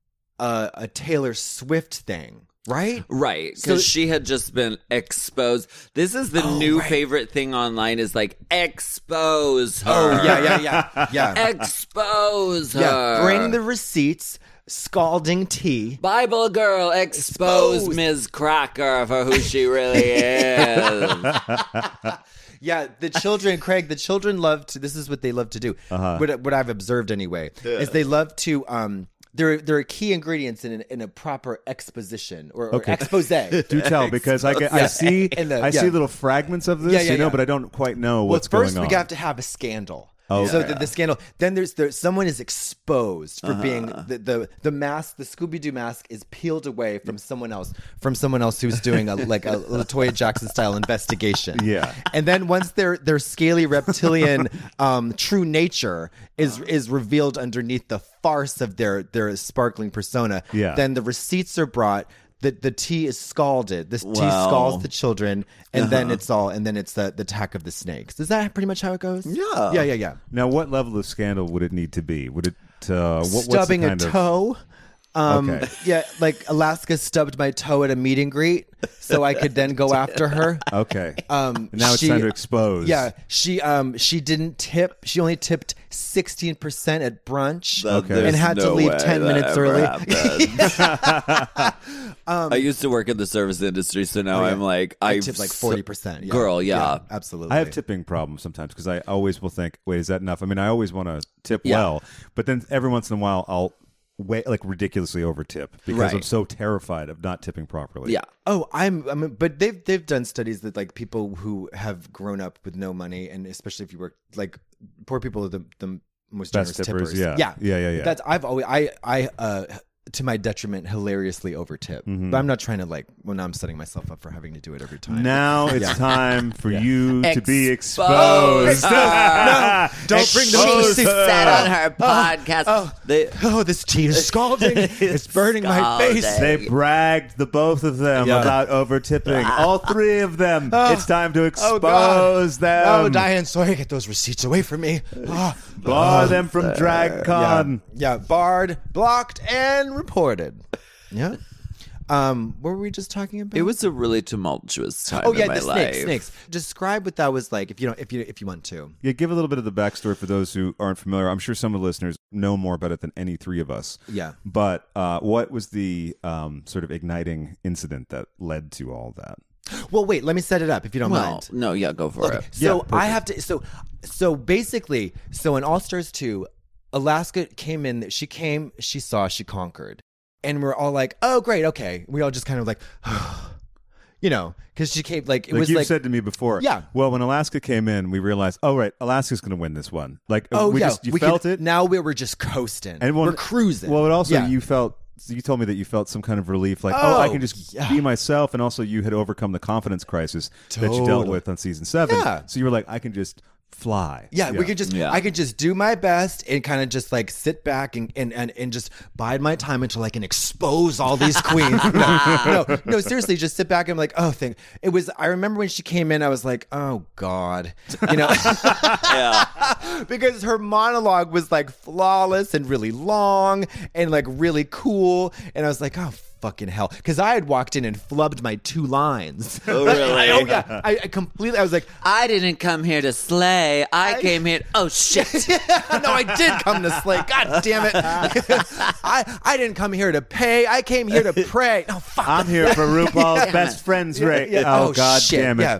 Taylor Swift thing, right? Right, So- because she had just been exposed. This is the new favorite thing online is like, expose her. Oh, yeah. Expose her. Yeah, bring the receipts, scalding tea. Bible girl, expose Ms. Cracker for who she really is. Yeah, the children love to, this is what they love to do. What I've observed anyway, is they love to, there are key ingredients in a proper exposition or expose. Do tell, because I see And see little fragments of this, Yeah. but I don't quite know Well, what's going first on. we have to have a scandal. Oh, So okay. the scandal. Then there's someone is exposed for being the mask. The Scooby Doo mask is peeled away from someone else who's doing a Latoya Jackson style investigation. Yeah. And then once their scaly reptilian true nature is revealed underneath the farce of their sparkling persona. Yeah. Then the receipts are brought. The tea is scalded. This tea Wow. scalds the children, and then it's the attack of the snakes. Is that pretty much how it goes? Yeah. Now, what level of scandal would it need to be? Would it what's the Stubbing a kind of- toe. Okay. Yeah, like Alaska stubbed my toe at a meet and greet, so I could then go after her. Okay. Now it's time to expose. Yeah, she didn't tip. She only tipped 16% at brunch, Okay. and had to leave 10 minutes early. I used to work in the service industry, so now I'm like, I tipped like 40%. Yeah. Girl, yeah. Absolutely. I have tipping problems sometimes because I always will think, wait, is that enough? I mean, I always want to tip Yeah. well, but then every once in a while I'll ridiculously over tip because I'm Right. so terrified of not tipping properly. Yeah. Oh, but they've done studies that like people who have grown up with no money, and especially if you work like poor people are the most Best generous tippers, tippers. yeah. That's I've always to my detriment hilariously over tip, but I'm not trying to now I'm setting myself up for having to do it every time. Now it's time for you to be Expose exposed. her. Don't bring the She receipts. said on her podcast. This tea is scalding. It's burning my face. They bragged, the both of them, Yeah. about over tipping. All three of them. It's time to Oh, God. expose them. Oh, Diane Sawyer, get those receipts away from me. Bar them from DragCon. Yeah, barred, blocked, and reported. Yeah. What were we just talking about? It was a really tumultuous time Oh yeah, in my the life. snakes. Describe what that was like, if you want to. Yeah, give a little bit of the backstory for those who aren't familiar. I'm sure some of the listeners know more about it than any three of us. Yeah. But what was the sort of igniting incident that led to all that? Well, wait, let me set it up if you don't Well, mind. no, yeah, go for it. So Yeah, I have to. So basically, in All Stars 2, Alaska came in. She came. She saw. She conquered, and we're all like, "Oh, great, okay." We all just kind of like, because she came like it Like was you like. said to me before. Yeah. Well, when Alaska came in, we realized, oh, right, Alaska's going to win this one. Like, Oh yeah, you felt it? Now we were just coasting. And we're cruising. Well, it also, Yeah. you told me that you felt some kind of relief, like, Oh, I can just yeah. be myself. And also, you had overcome the confidence crisis that you dealt Totally. with on season 7. Yeah. So you were like, I can just fly. Yeah, we could just I could just do my best and kind of just like sit back and just bide my time until I can expose all these queens. No, seriously, just sit back and like, I remember when she came in, I was like, oh God. Because her monologue was like flawless and really long and like really cool. And I was like, oh fucking hell. Because I had walked in and flubbed my 2 lines. Oh, really? Oh yeah. I completely I was like, I didn't come here to slay. I came here. Oh shit! no, I did come to slay. God damn it! I didn't come here to pay. I came here to pray. Oh fuck! I'm here for RuPaul's best friends, Ray. Yeah. Oh, God shit. damn it. Yeah.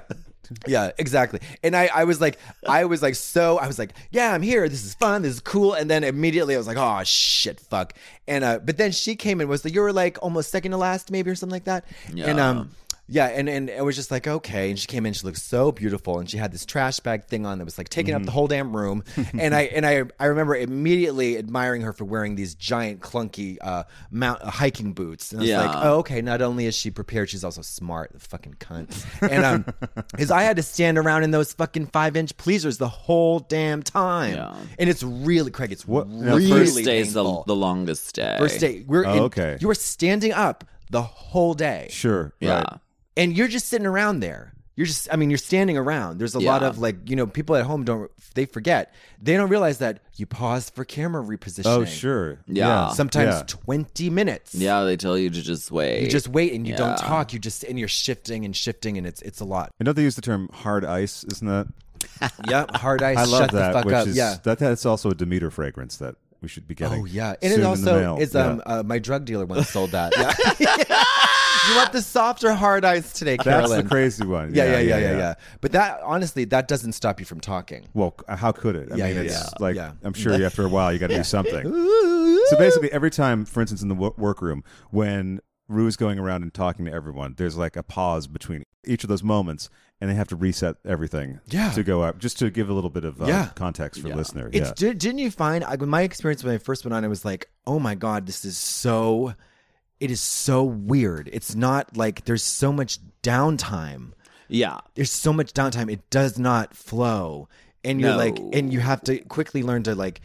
Yeah, exactly. And I was like, yeah, I'm here. This is fun. This is cool. And then immediately I was like, oh shit, fuck. And but then she came and was like, you were like almost second to last, maybe, or something like that. Yeah. And yeah, and it was just like, okay. And she came in, she looked so beautiful, and she had this trash bag thing on that was like taking up the whole damn room. And I remember immediately admiring her for wearing these giant clunky hiking boots. And I was like, oh, okay. Not only is she prepared, she's also smart. The fucking cunt. And because I had to stand around in those fucking 5-inch pleasers the whole damn time. Yeah. And it's really, Craig, it's No, really First day is the painful. longest day. First day, okay. You were standing up the whole day. Sure. Yeah. Right. And you're just sitting around there. You're standing around. There's a lot of people at home they forget. They don't realize that you pause for camera repositioning. Oh, sure. Yeah. Sometimes 20 minutes. Yeah, they tell you to just wait. You just wait and you don't Yeah. talk. And you're shifting and it's a lot. And don't they use the term hard ice? Isn't that? Yep. Hard ice. I love shut that. the fuck which up. is yeah. that's also a Demeter fragrance that we should be getting. Oh yeah. And soon it in the mail. also is Yeah. my drug dealer once sold that. Yeah. You want the soft or hard ice today, Carolyn? That's the crazy one. Yeah. But that honestly, that doesn't stop you from talking. Well, how could it? I Yeah, mean, yeah, it's yeah. like Yeah. I'm sure after a while you got to do something. So basically, every time, for instance, in the workroom, when Rue's going around and talking to everyone, there's like a pause between each of those moments, and they have to reset everything to go up, just to give a little bit of context for the listener. Didn't you find my experience when I first went on? It was like, oh my god, it is so weird. It's not like there's so much downtime. Yeah. There's so much downtime. It does not flow, and you're like, and you have to quickly learn to like,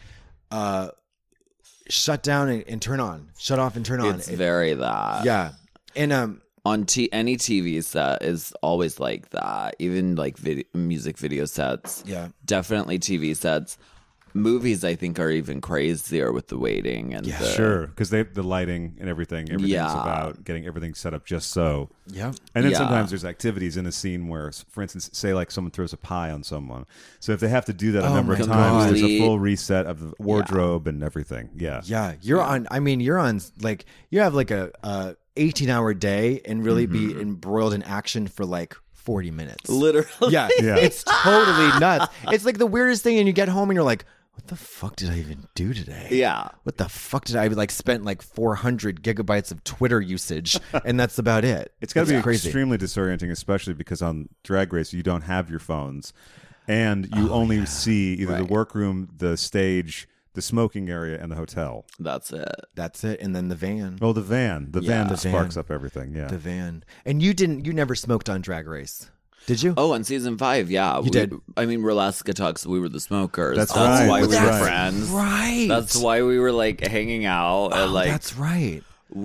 shut down and turn on, shut off and turn on. It's very that. Yeah, and On any TV set is always like that. Even like music video sets. Yeah. Definitely TV sets. Movies, I think, are even crazier with the waiting and the, Sure, because the lighting and everything's Yeah. about getting everything set up just so. yeah. And then Yeah. sometimes there's activities in a scene where, for instance, say like someone throws a pie on someone. So if they have to do that a number of my times, there's a God. full reset of the wardrobe and everything. Yeah. Yeah, you're on. I mean, you're on. Like, you have like a 18-hour day and really be embroiled in action for like 40 minutes. literally. Yeah, it's totally nuts. It's like the weirdest thing, and you get home and you're like, what the fuck did I even do today? Yeah. What the fuck did I like spent like 400 gigabytes of Twitter usage, and that's about it. It's got to be crazy. extremely disorienting, especially because on Drag Race you don't have your phones, and you only see either the workroom, the stage, the smoking area, and the hotel. That's it. That's it, and then the van. Oh, the van that the sparks van. up everything. Yeah. The van. And you never smoked on Drag Race, did you? Oh, on season 5, yeah. We did. I mean, Burlesque talks, we were the smokers. That's right. why we That's were right. friends. Right. That's why we were like hanging out. And like, that's right.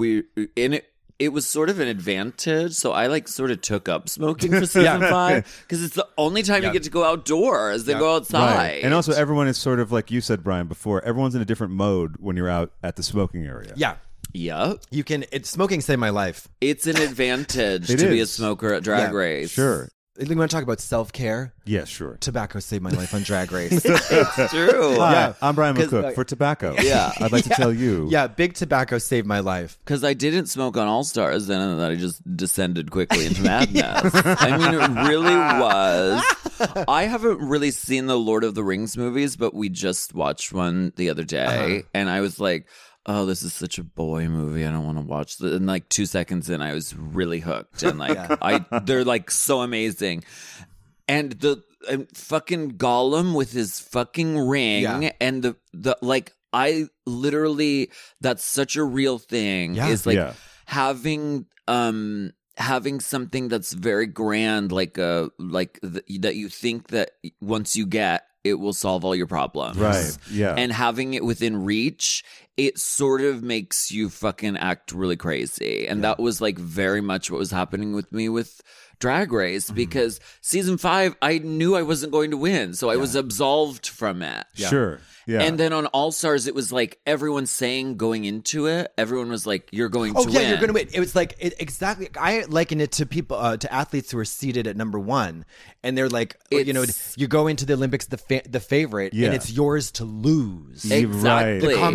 it was sort of an advantage. So I like sort of took up smoking for season 5 because it's the only time you get to go outdoors and go outside. Right. And also, everyone is sort of like you said, Brian, before. Everyone's in a different mode when you're out at the smoking area. Yeah. Yeah. Smoking saved my life. It's an advantage It to be a is. smoker at Drag Yeah, Race. Sure. I think we want to talk about self-care. Yeah, sure. Tobacco saved my life on Drag Race. It's true. Hi, I'm Brian 'Cause, McCook for tobacco. Yeah. I'd like to tell you. Yeah, big tobacco saved my life. Because I didn't smoke on All Stars, and then I just descended quickly into madness. I mean, it really was. I haven't really seen the Lord of the Rings movies, but we just watched one the other day, and I was like, oh, this is such a boy movie. I don't want to watch this. And like 2 seconds in, I was really hooked. And like, they're like so amazing. And the fucking Gollum with his fucking ring and the like, I literally, that's such a real thing. Yeah. Is like Yeah. having something that's very grand, that you think that once you get, it will solve all your problems. Right. Yeah. And having it within reach, it sort of makes you fucking act really crazy. And that was like very much what was happening with me with Drag Race, because season 5, I knew I wasn't going to win. So I was absolved from it. Sure. Yeah. And then on All Stars, it was like everyone saying going into it, everyone was like, you're going to win. Oh, yeah, you're going to win. It was like, exactly. I liken it to people, to athletes who are seated at number 1. And they're like, you go into the Olympics, the favorite, Yeah. and it's yours to lose. Exactly. The commentators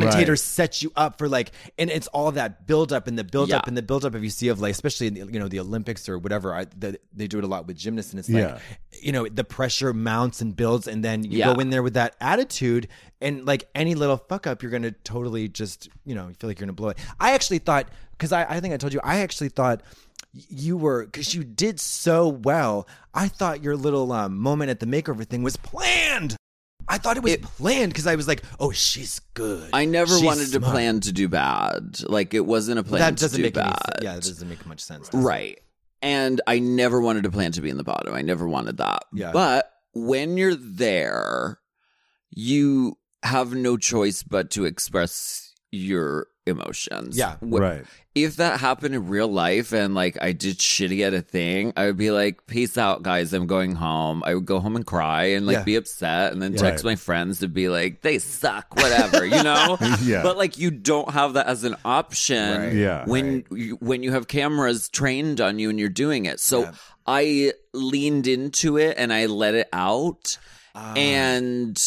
set you up for like, and it's all that build up and the build up Yeah. and the build up if you see of like, especially in the Olympics or whatever. They do it a lot with gymnasts, and it's like, the pressure mounts and builds, and then you go in there with that attitude, and like any little fuck up, you're gonna totally just you feel like you're gonna blow it. I actually thought, because I think I told you, I actually thought you were, because you did so well. I thought your little moment at the makeover thing was planned. I thought it was planned because I was like, oh, she's good. I never She's wanted to smart. plan to do bad. Like, it wasn't a plan That to doesn't do make any bad. sense. Yeah, that doesn't make much sense. does it? Right. And I never wanted to plan to be in the bottom. I never wanted that. Yeah. But when you're there, you have no choice but to express your emotions. Yeah. Right. If that happened in real life and like I did shitty at a thing, I would be like, peace out, guys. I'm going home. I would go home and cry and like Yeah. be upset and then Yeah. text Right. my friends to be like, they suck, whatever, Yeah. But like you don't have that as an option Right. Yeah. when you have cameras trained on you and you're doing it. So I leaned into it and I let it out. And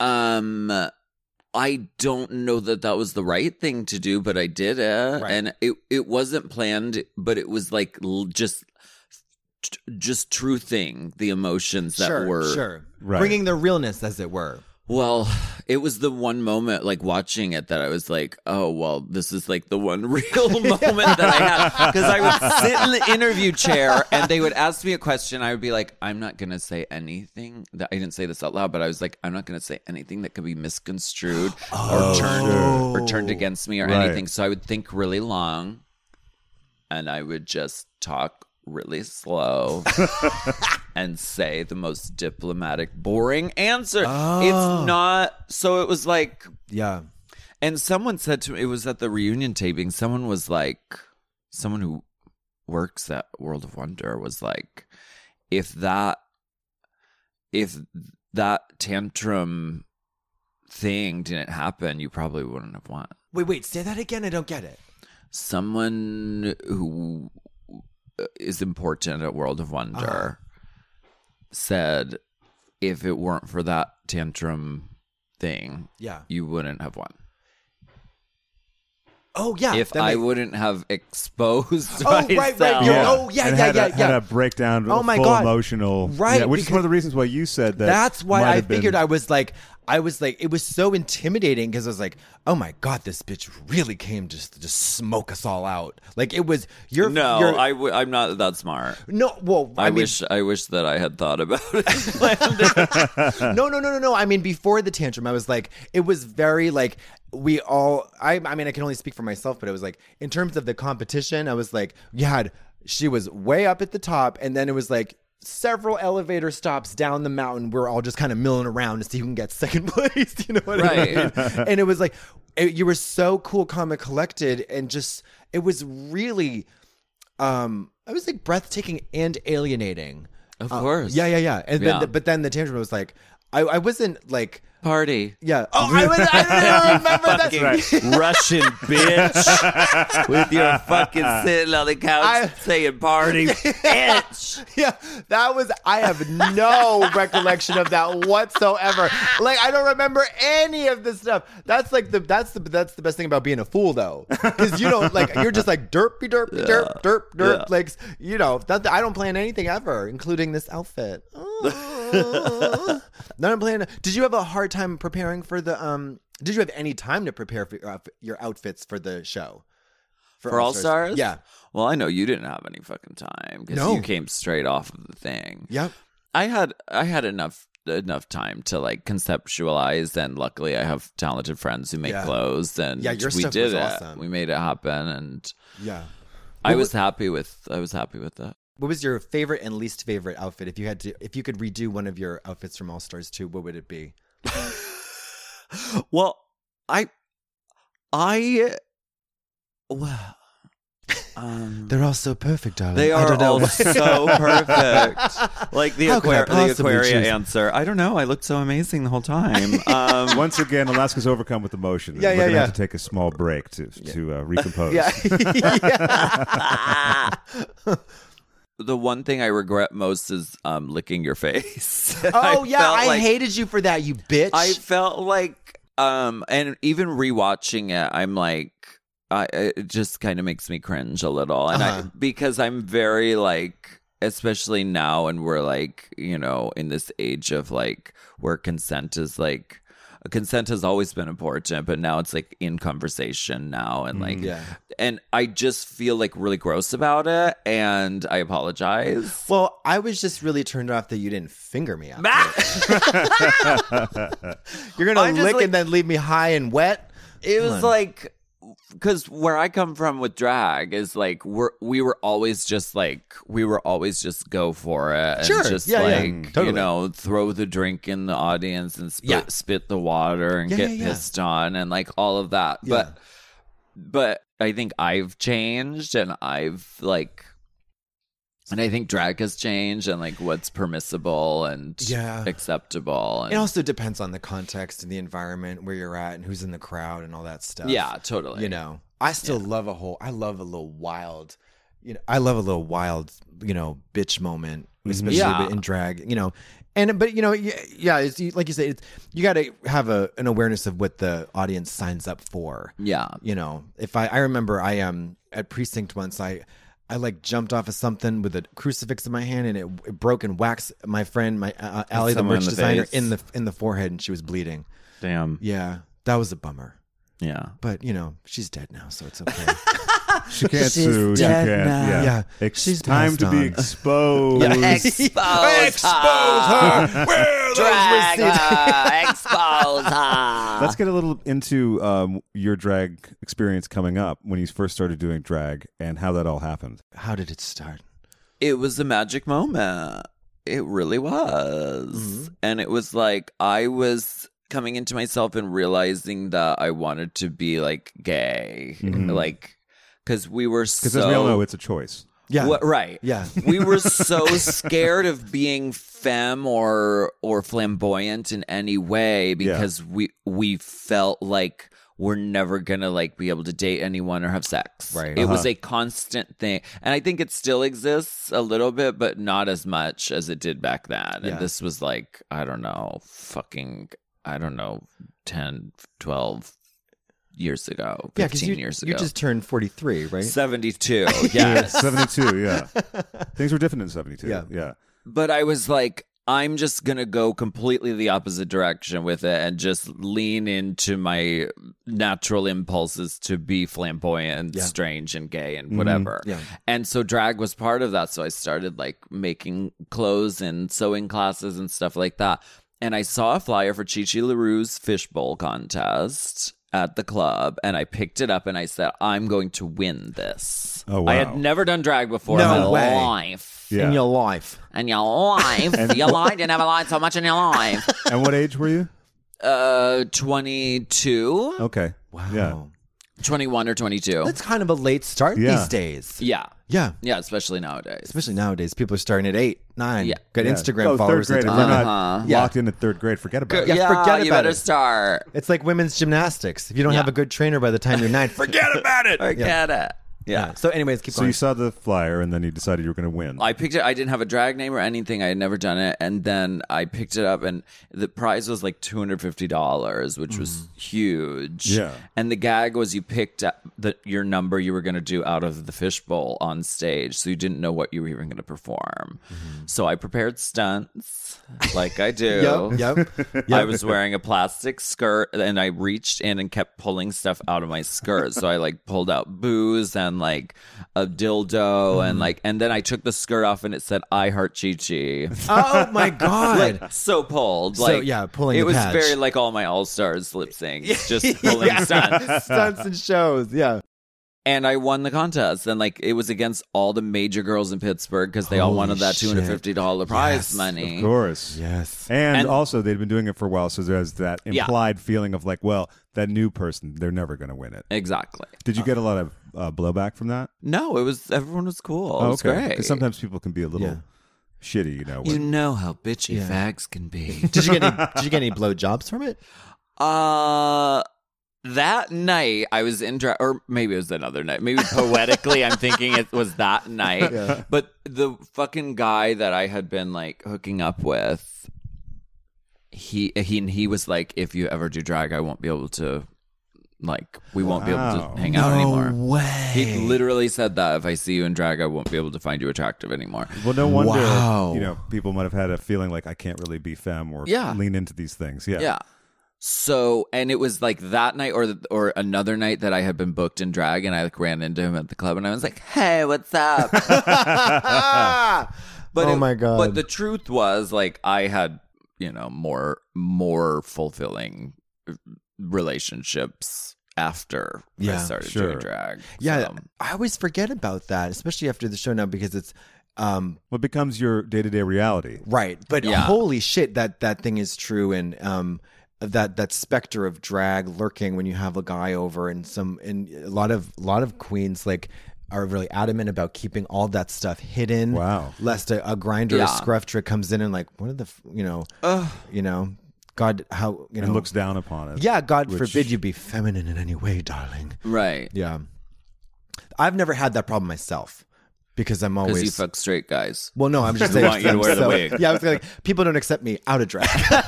I don't know that was the right thing to do, but I did it. Right. And it wasn't planned, but it was like just truthing the emotions that were. Right. Bringing the realness, as it were. Well, it was the one moment, like watching it, that I was like, oh, well, this is like the one real moment that I had. Because I would sit in the interview chair and they would ask me a question. I would be like, I'm not going to say anything. I didn't say this out loud, but I was like, I'm not going to say anything that could be misconstrued or turned against me or Right. anything. So I would think really long and I would just talk really slow and say the most diplomatic, boring answer. It's not. So it was like, Yeah. and someone said to me, it was at the reunion taping, someone was like, someone who works at World of Wonder was like, if that tantrum thing didn't happen, you probably wouldn't have won. Wait, say that again. I don't get it. Someone who is important at World of Wonder said, if it weren't for that tantrum thing, Yeah. you wouldn't have won. Oh, yeah. If that I make- wouldn't have exposed Oh, right. myself. You're- Oh, yeah, And yeah, had yeah, Had yeah. a breakdown, Oh, my full God. emotional. Right, Yeah, which is because- one of the reasons why you said that. That's why might I have been- figured I was like, it was so intimidating because I was like, oh my God, this bitch really came just to just smoke us all out. Like it was your No, I'm not that smart. no. Well, I mean, wish that I had thought about it. And planned it. No. I mean, before the tantrum, I was like, it was very like we all. I mean, I can only speak for myself, but it was like in terms of the competition, I was like, she was way up at the top, and then it was like several elevator stops down the mountain. We're all just kind of milling around to see who can get second place. You know what I mean? And it was like you were so cool, calm, and collected, and just it was really, I was like breathtaking and alienating. Of course. Yeah. And Yeah. then, but then the tantrum was like, I wasn't like. Party. Yeah. Oh, I don't remember that. Fucking Russian bitch with your fucking sitting on the couch saying party bitch. Yeah, that was. I have no recollection of that whatsoever. Like, I don't remember any of this stuff. That's like that's the best thing about being a fool, though, because you don't like. You're just like derpy, derp. Yeah. Like I don't plan anything ever, including this outfit. None I'm planning. Did you have a hard time preparing for the? Did you have any time to prepare for your outfits for the show? For All Stars? Yeah. Well, I know you didn't have any fucking time because No. you came straight off of the thing. Yep. I had enough time to like conceptualize, and luckily I have talented friends who make Yeah. clothes, and Yeah, your we stuff did was it. awesome. We made it happen, and Yeah. I was happy with that. What was your favorite and least favorite outfit? If you could redo one of your outfits from All Stars 2, what would it be? Well, They're all so perfect, darling. they I are don't know. all so perfect. Like the How could I possibly Aquaria choose? answer. I don't know. I looked so amazing the whole time. Once again, Alaska's overcome with emotion. Yeah, We're gonna yeah. have to take a small break to recompose. Yeah. The one thing I regret most is licking your face. Oh, yeah. felt I like- hated you for that, you bitch. I felt like And even rewatching it, I'm like, it just kind of makes me cringe a little, and because I'm very like, especially now, and we're like, you know, in this age of like where consent has always been important, but now it's like in conversation now, and like, and I just feel like really gross about it, and I apologize. Well, I was just really turned off that you didn't finger me after. You're gonna lick and then leave me high and wet. It was like, because where I come from with drag is like we were always just go for it, and just totally. you know, throw the drink in the audience and spit the water and get pissed on and like all of that. But I think I've changed, and and I think drag has changed, and like what's permissible and acceptable. And it also depends on the context and the environment where you're at and who's in the crowd and all that stuff. Yeah, totally. You know, I still love I love a little wild, you know, bitch moment, especially in drag, you know. But you know, it's like you say, you got to have an awareness of what the audience signs up for. Yeah, you know, if I remember, I at Precinct once, I like jumped off of something with a crucifix in my hand, and it broke and waxed my friend, Allie, the merch designer, in the forehead, and she was bleeding. Damn. Yeah, that was a bummer. Yeah, but you know, she's dead now, so it's okay. She can't sue. She can't. Yeah. She's time to be exposed. Expose her. Where drag her. Expose her. Let's get a little into your drag experience coming up when you first started doing drag and how that all happened. How did it start? It was a magic moment. It really was. Mm-hmm. And it was like I was coming into myself and realizing that I wanted to be like gay. Mm-hmm. Like, because we were as we all know, it's a choice. Yeah. Right. Yeah. We were so scared of being femme or flamboyant in any way because we felt like we're never gonna like be able to date anyone or have sex. Right. It was a constant thing. And I think it still exists a little bit, but not as much as it did back then. Yeah. And this was like, 10, 12 years ago, 15 years ago. You just turned 43, right? 72, yes. 72, yeah. Things were different in 72, yeah. But I was like, I'm just going to go completely the opposite direction with it and just lean into my natural impulses to be flamboyant, strange, and gay and whatever. Yeah. And so drag was part of that. So I started like making clothes and sewing classes and stuff like that. And I saw a flyer for Chi Chi LaRue's fishbowl contest at the club, and I picked it up and I said, I'm going to win this. Oh, wow. I had never done drag before in my life. Yeah. In your life. In your life. Your life. You never lied so much in your life. And what age were you? 22. Okay. Wow. Yeah. 21 or 22. That's kind of a late start these days. Yeah. Yeah. Yeah, especially nowadays. Especially nowadays. People are starting at 8, 9. Yeah. Got Instagram followers. Third grade. at If we're 10. not locked in at third grade, forget about it. Yeah, forget you about better it. start. It's like women's gymnastics. If you don't have a good trainer by the time you're 9, forget about it. Forget it. Yeah. So anyways, keep So going. you saw the flyer, and then you decided you were going to win. I picked it. I didn't have a drag name or anything. I had never done it. And then I picked it up, and the prize was like $250, which was huge. Yeah. And the gag was you picked up your number you were going to do out of the fishbowl on stage. So you didn't know what you were even going to perform. So I prepared stunts like I do. Yep. I was wearing a plastic skirt, and I reached in and kept pulling stuff out of my skirt. So I like pulled out booze and like a dildo and then I took the skirt off and it said I heart Chi Chi. Oh my God. Like, so pulled. So, Like pulling it the was patch. very like all my All Stars lip syncs, just pulling stunts. Stunts and shows. Yeah. And I won the contest, and like it was against all the major girls in Pittsburgh because they all Holy wanted that shit. $250 prize Yes, money. Of course. Yes. And also, they'd been doing it for a while, so there's that Yeah. implied feeling of like, well, that new person, they're never going to win it. Exactly. Did you get a lot of blowback from that? No, everyone was cool. It was great. Because sometimes people can be a little shitty, you know. You When, know how bitchy fags can be. Did you get any blow jobs from it? That night I was in drag, or maybe it was another night. Maybe poetically, I'm thinking it was that night. Yeah. But the fucking guy that I had been like hooking up with, he was like, if you ever do drag, I won't be able to, like, we won't be able to hang out anymore. way. He literally said that if I see you in drag, I won't be able to find you attractive anymore. Well, no wonder, Wow. you know, people might have had a feeling like I can't really be femme or Yeah. lean into these things. Yeah. Yeah. So, and it was like that night or another night that I had been booked in drag, and I like ran into him at the club, and I was like, "Hey, what's up?" But Oh my God. But the truth was, like, I had, you know, more fulfilling relationships after I started doing drag. Yeah, So, I always forget about that, especially after the show now, because it's What becomes your day-to-day reality. right. But Yeah. holy shit, that thing is true, and that specter of drag lurking when you have a guy over, and a lot of queens like are really adamant about keeping all that stuff hidden. Wow. Lest a grinder or Yeah. scruff trick comes in and like, what are the God, how And looks down upon it. Yeah, God which- forbid you be feminine in any way, darling. right. Yeah. I've never had that problem myself because I'm Because always you fuck straight guys. well, no, I'm just Who saying. want you to wear the wig. Yeah, I was like, people don't accept me out of drag.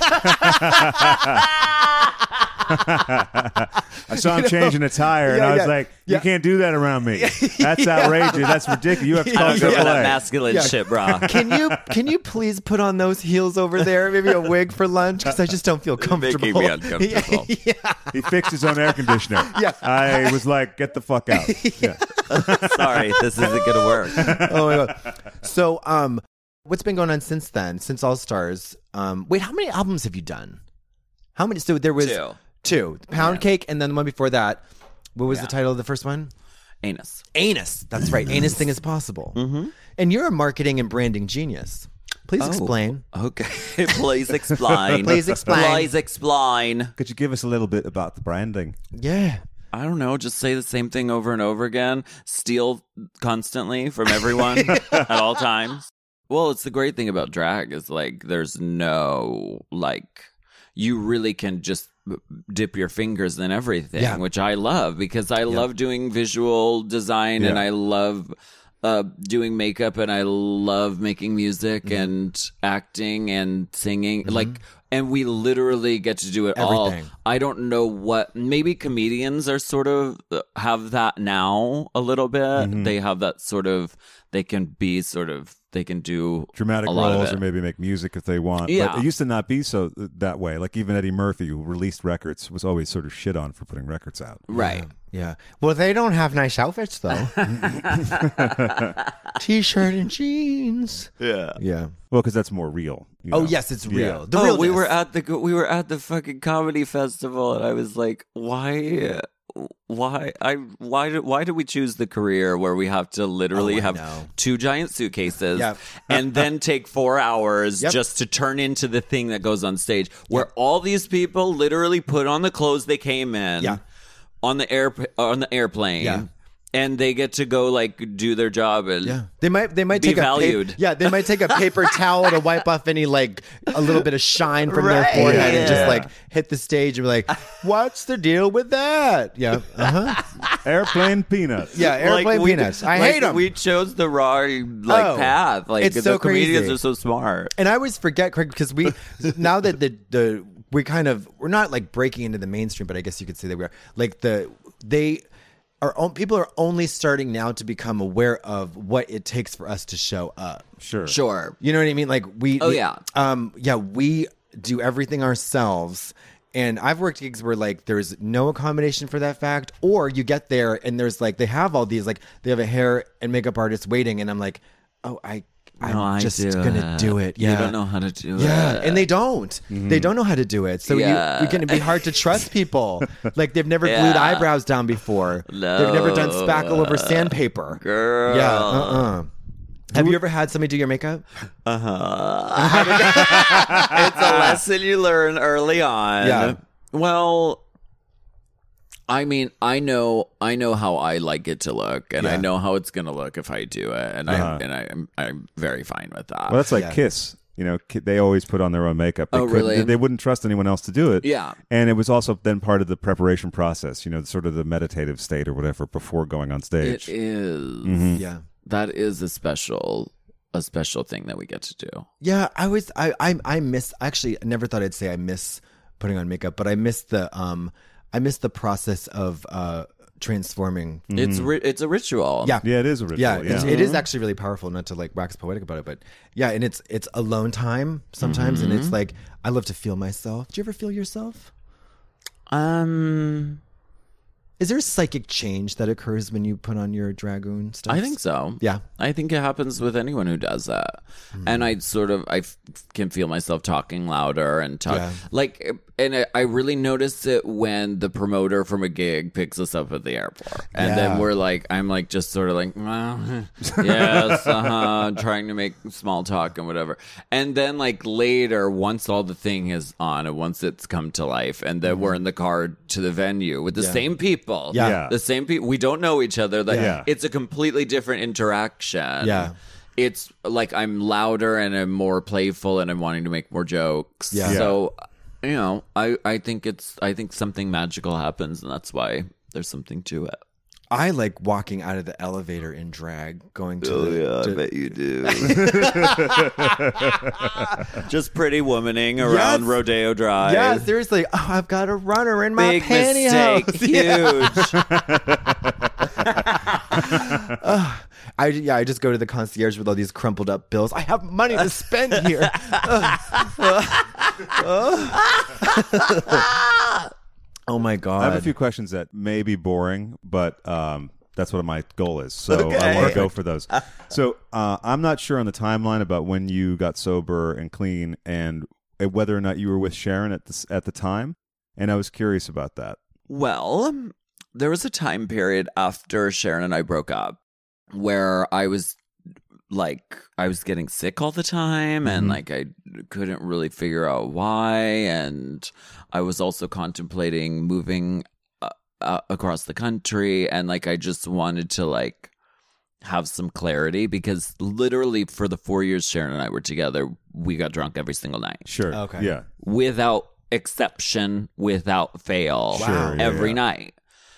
I saw him changing a tire, and Yeah, I was yeah, like, "You yeah. can't do that around me. That's outrageous. That's ridiculous. You have to I call don't go for that AAA." masculine shit, bra. Can you please put on those heels over there? Maybe a wig for lunch because I just don't feel comfortable. Making me uncomfortable. He fixed his own air conditioner. Yeah. I was like, "Get the fuck out." Yeah. Sorry, this isn't gonna work. Oh my God. So, what's been going on since then? Since All Stars? Wait, how many albums have you done? How many? So there was two. Pound Cake, and then the one before that. What was the title of the first one? Anus. Anus. That's right. Anus Thing Is Possible. Mm-hmm. And you're a marketing and branding genius. Please explain. Okay. Please explain. Please explain. Please explain. Could you give us a little bit about the branding? Yeah. I don't know. Just say the same thing over and over again. Steal constantly from everyone at all times. Well, it's the great thing about drag is like there's no like you really can just dip your fingers in everything, which I love because I love doing visual design and I love doing makeup and I love making music and acting and singing. Like, and we literally get to do it Everything. all. I don't know what, maybe comedians are sort of have that now a little bit. They have that sort of, they can do Dramatic a lot of roles, it. or maybe make music if they want. Yeah. But it used to not be so that way. Like even Eddie Murphy, who released records, was always sort of shit on for putting records out. Right. Yeah. Well, they don't have nice outfits though. T-shirt and jeans. Yeah. Yeah. Well, because that's more real. you Oh know? yes, it's Yeah. real. The Oh, realness. we were at the fucking comedy festival, and I was like, why did we choose the career where we have to literally Oh, I have know. 2 giant suitcases Yep. and then take 4 hours Yep. just to turn into the thing that goes on stage, where all these people literally put on the clothes they came in Yeah. on the airplane. Yeah. And they get to go like do their job and Yeah, they might Be take valued. they might take a paper towel to wipe off any like a little bit of shine from their Right. forehead and Yeah. just like hit the stage and be like, "What's the deal with that?" Yeah, Airplane peanuts. yeah, airplane we- peanuts. I like, hate them. We chose the wrong path. Like it's the so comedians crazy. are so smart. And I always forget, Craig, because we now that we're not like breaking into the mainstream, but I guess you could say that we are. Like people are only starting now to become aware of what it takes for us to show up. Sure. You know what I mean? Like we we do everything ourselves. And I've worked gigs where like there's no accommodation for that fact, or you get there and there's like they have all these like they have a hair and makeup artist waiting, and I'm like, oh, I'm just gonna do it. Yeah, You don't know how to do it. yeah, and they don't. They don't know how to do it. So Yeah. we can be hard to trust people. Like they've never Yeah. glued eyebrows down before. No. They've never done spackle over sandpaper. Girl. Yeah. Have you ever had somebody do your makeup? It's a lesson you learn early on. Yeah. Well, I mean, I know how I like it to look, and I Yeah. know how it's gonna look if I do it, and I'm very fine with that. Well, that's like Yeah. Kiss. You know, they always put on their own makeup. They Oh, really? They wouldn't trust anyone else to do it. Yeah. And it was also then part of the preparation process, you know, sort of the meditative state or whatever before going on stage. It is. Yeah. That is a special a special thing that we get to do. Yeah, I miss, actually, I never thought I'd say I miss putting on makeup, but I miss the process of transforming. It's a ritual. Yeah. Yeah, it is a ritual. Yeah, Yeah. it is actually really powerful. Not to like wax poetic about it, but yeah, and it's alone time sometimes, and it's like I love to feel myself. Do you ever feel yourself? Is there a psychic change that occurs when you put on your dragoon stuff? I think so. Yeah. I think it happens with anyone who does that. And I can feel myself talking louder and Yeah. I really notice it when the promoter from a gig picks us up at the airport. And then I'm like, just sort of like, well, yes, trying to make small talk and whatever. And then like later, once all the thing is on and once it's come to life, and then we're in the car to the venue with the same people. Yeah. The same people. We don't know each other. It's a completely different interaction. Yeah. It's like I'm louder and I'm more playful and I'm wanting to make more jokes. Yeah. So, I think something magical happens, and that's why there's something to it. I like walking out of the elevator in drag, going to I bet you do. Just pretty womaning around Yes. Rodeo Drive. Yeah, seriously. Oh, I've got a runner in my Big pantyhose. mistake. Huge. I just go to the concierge with all these crumpled up bills. I have money to spend here. Oh my God. I have a few questions that may be boring, but that's what my goal is. So I want to go for those. So I'm not sure on the timeline about when you got sober and clean and whether or not you were with Sharon at the time. And I was curious about that. Well, there was a time period after Sharon and I broke up where I was getting sick all the time, and like I couldn't really figure out why, and I was also contemplating moving across the country, and like I just wanted to like have some clarity, because literally for the 4 years Sharon and I were together, we got drunk every single night. Sure. Okay. Yeah. Without exception, without fail, Wow. every night.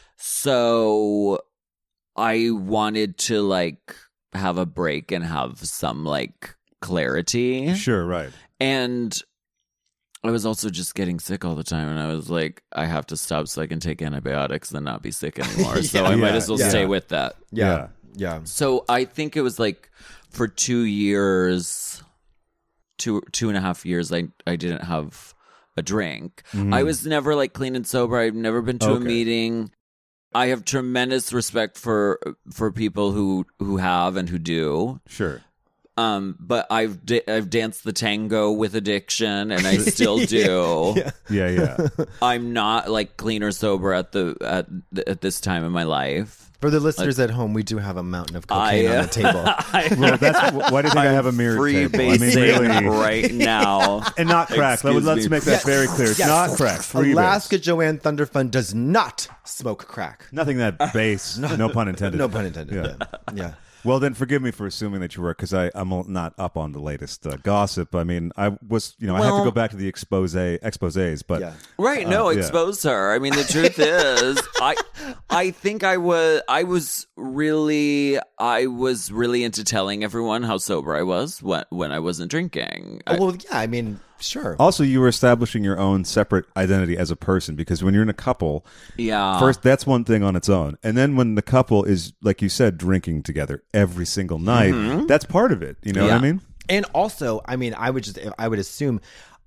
So I wanted to like have a break and have some like clarity. Sure. Right. And I was also just getting sick all the time, and I was like, I have to stop so I can take antibiotics and not be sick anymore. So I might as well stay with that. Yeah. Yeah. So I think it was like for 2 years, two and a half years, I didn't have a drink. I was never like clean and sober. I've never been to a meeting. I have tremendous respect for people who have and who do. Sure. But I've danced the tango with addiction, and I still do. Yeah. I'm not like clean or sober at this time in my life. For the listeners at home, we do have a mountain of cocaine on the table. Well, why do you think I have a mirrored Free table? I mean, really. right now. And not crack. Excuse Let's me. make that very clear. It's not crack. Free Alaska base. Joanne Thunderfun does not smoke crack. Nothing that base. No pun intended. No pun intended. Yeah. Well, then forgive me for assuming that you were, because I'm not up on the latest gossip. I mean, I was, I have to go back to the exposés, but Yeah. Right, no, expose her. I mean, the truth is, I think I was really into telling everyone how sober I was when I wasn't drinking. Well, yeah, I mean, sure. also you were establishing your own separate identity as a person, because when you're in a couple, first, that's one thing on its own. And then when the couple is, like you said, drinking together every single night, that's part of it. You know what I mean? And also, I mean, I would assume,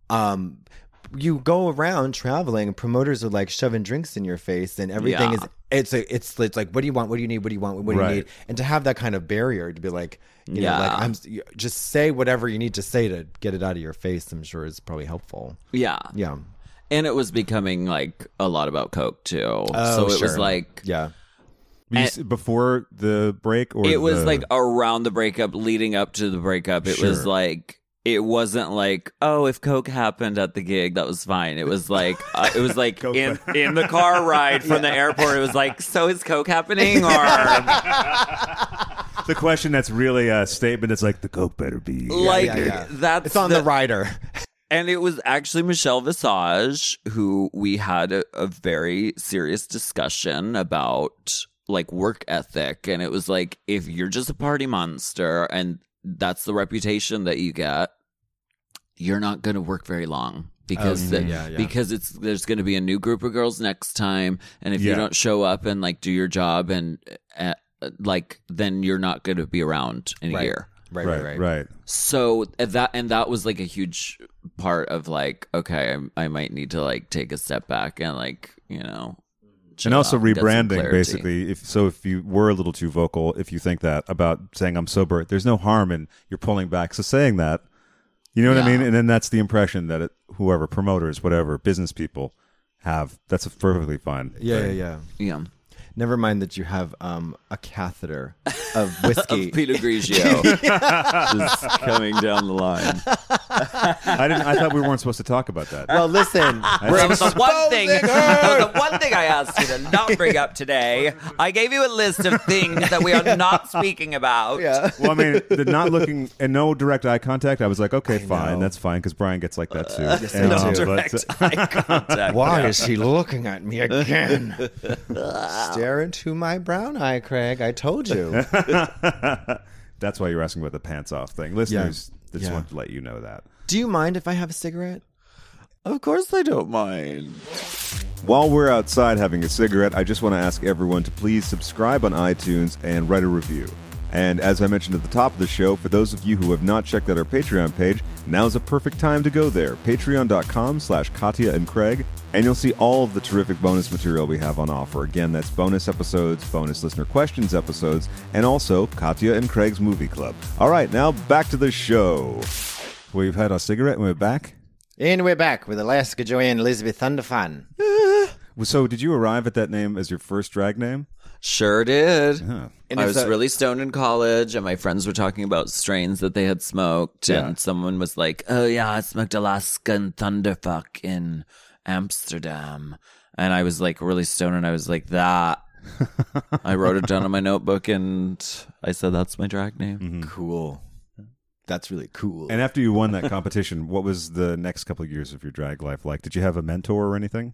you go around traveling, promoters are like shoving drinks in your face, and everything is it's like, what do you want? What do you need? What do you want? What do you need? And to have that kind of barrier to be like, you know, like just say whatever you need to say to get it out of your face, I'm sure is probably helpful. Yeah. And it was becoming like a lot about coke too. So it was like Before the break, or it was like around the breakup, leading up to the breakup. It was like, it wasn't like, oh, if coke happened at the gig, that was fine. It was like in the car ride from the airport. It was like, so is coke happening, or the question that's really a statement that's like, the coke better be that's it's on the rider. And it was actually Michelle Visage who we had a very serious discussion about like work ethic. And it was like, if you're just a party monster and that's the reputation that you get, you're not going to work very long. Because because there's going to be a new group of girls next time, and if you don't show up and like do your job and like then you're not going to be around in a year. Right. So that was like a huge part of like, okay, I might need to like take a step back and like, you know, and also out and get some rebranding clarity. basically. If you were a little too vocal, if you think that about saying I'm sober, there's no harm in you're pulling back. So saying that, you know what I mean? And then that's the impression that whoever, promoters, whatever, business people have. That's perfectly fine. Yeah. Never mind that you have a catheter of whiskey. Of Pinot Grigio just coming down the line. I thought we weren't supposed to talk about that. Well, listen. That was the one thing I asked you to not bring up today. I gave you a list of things that we are not speaking about. Yeah. Well, I mean, the not looking and no direct eye contact. I was like, okay, fine, that's fine, because Brian gets like that too. No direct eye contact. Why is he looking at me again? Stare into my brown eye, Craig. I told you. That's why you're asking about the pants off thing, listeners. Just want to let you know that. Do you mind if I have a cigarette? Of course I don't mind. While we're outside having a cigarette, I just want to ask everyone to please subscribe on iTunes and write a review. And as I mentioned at the top of the show, for those of you who have not checked out our Patreon page, now's a perfect time to go there. Patreon.com/Katya and Craig. And you'll see all of the terrific bonus material we have on offer. Again, that's bonus episodes, bonus listener questions episodes, and also Katya and Craig's Movie Club. All right, now back to the show. We've had a cigarette and we're back. And we're back with Alaska Joanne Elizabeth Thunderfun. So did you arrive at that name as your first drag name? Sure did. Huh. I was really stoned in college, and my friends were talking about strains that they had smoked, and someone was like, oh yeah, I smoked Alaskan Thunderfuck in Amsterdam. And I was like really stoned, and I was like, that. I wrote it down on my notebook, and I said, that's my drag name. Mm-hmm. Cool. That's really cool. And after you won that competition, what was the next couple of years of your drag life like? Did you have a mentor or anything?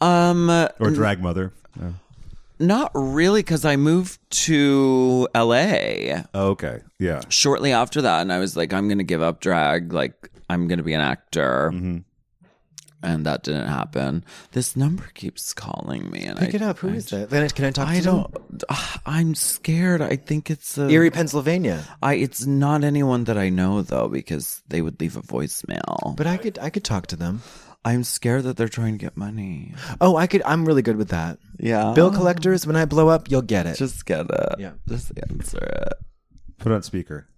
Or drag mother? No. Not really, because I moved to LA. Oh, okay. Yeah. Shortly after that, and I was like, I'm going to give up drag. Like, I'm going to be an actor. Mm-hmm. And that didn't happen. This number keeps calling me. And Pick it up. Who is that? Then can I talk to them? I'm scared. I think it's Erie, Pennsylvania. It's not anyone that I know, though, because they would leave a voicemail. But I could talk to them. I'm scared that they're trying to get money. Oh, I'm really good with that. Yeah. Bill collectors, when I blow up, you'll get it. Just get it. Yeah. Just answer it. Put on speaker.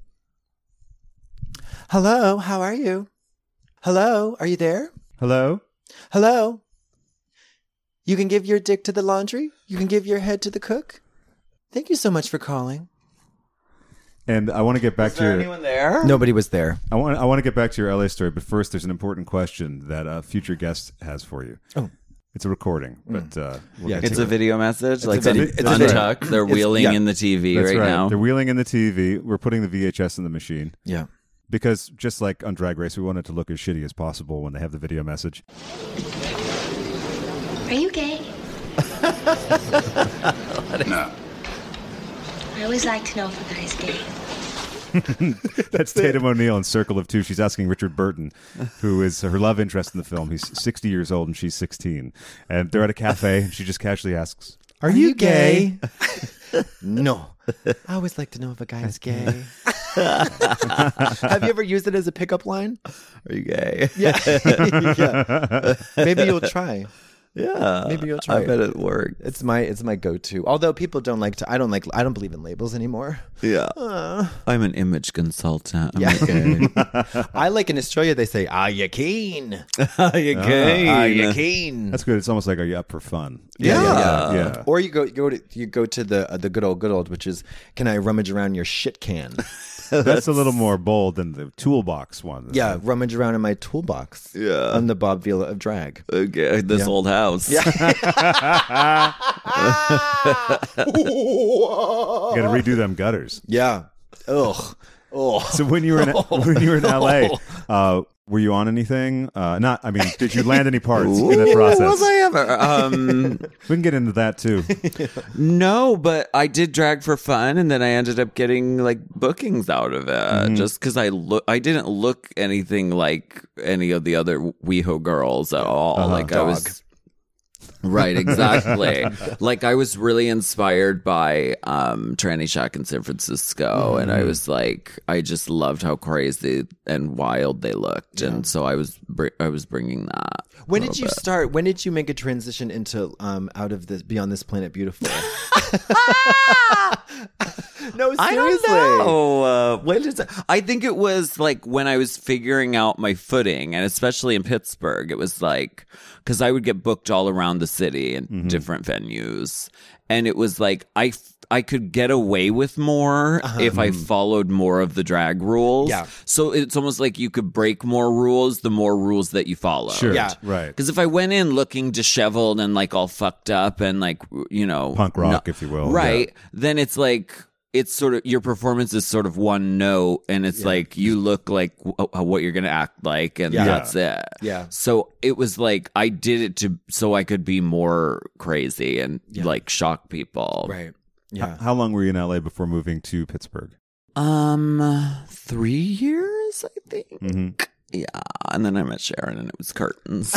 Hello, how are you? Hello, are you there? Hello? Hello? You can give your dick to the laundry? You can give your head to the cook? Thank you so much for calling. And I want to get back to your... anyone there? Nobody was there. I want to get back to your LA story, but first there's an important question that a future guest has for you. Oh. It's a recording, but we'll get It's to a it. video message. Like a video- it's it's a video. untucked. They're wheeling in the TV That's right now. They're wheeling in the TV. We're putting the VHS in the machine. Yeah. Because just like on Drag Race, we want it to look as shitty as possible when they have the video message. Are you gay? No. I always like to know if a guy's gay. That's Tatum O'Neal in Circle of Two. She's asking Richard Burton, who is her love interest in the film. He's 60 years old and she's 16. And they're at a cafe and she just casually asks, Are you gay? No. I always like to know if a guy is gay. Have you ever used it as a pickup line? Are you gay? Yeah. Yeah. Maybe you'll try. Yeah. Maybe you'll try. I bet it worked. It's my go-to. Although people don't like to. I don't believe in labels anymore. Yeah. I'm an image consultant. I'm Yeah. gay. I like in Australia they say, "Are you keen? Are you gay? Are you keen?" that's good. It's almost like, are you up for fun? Yeah. Or you go to the good old, which is, can I rummage around your shit can? That's a little more bold than the toolbox one. Yeah, rummage around in my toolbox. Yeah. I'm the Bob Vila of drag. Okay, this old house. Yeah. You got to redo them gutters. Yeah. Ugh. Oh. So when you were in LA, Were you on anything? Did you land any parts in the process? Was I ever? We can get into that too. No, but I did drag for fun, and then I ended up getting like bookings out of it just because I didn't look anything like any of the other WeHo girls at all. I was. Right, exactly. Like I was really inspired by Tranny Shack in San Francisco, and I was like, I just loved how crazy and wild they looked, and so I was bringing that. When did you start? When did you make a transition into out of this Beyond This Planet Beautiful? No, seriously. I don't know. When did I think it was like when I was figuring out my footing, and especially in Pittsburgh, it was like because I would get booked all around the city in different venues, and it was like I could get away with more if I followed more of the drag rules. Yeah. So it's almost like you could break more rules the more rules that you follow. Sure. Yeah. Right. Because if I went in looking disheveled and like all fucked up and like, you know, Punk rock, if you will. right? Then it's like it's sort of your performance is sort of one note, and it's like you look like what you're gonna act like, and that's it. Yeah. So it was like I did it so I could be more crazy and like shock people. Right. Yeah. How long were you in LA before moving to Pittsburgh? 3 years, I think. Mm-hmm. Yeah, and then I met Sharon, and it was curtains.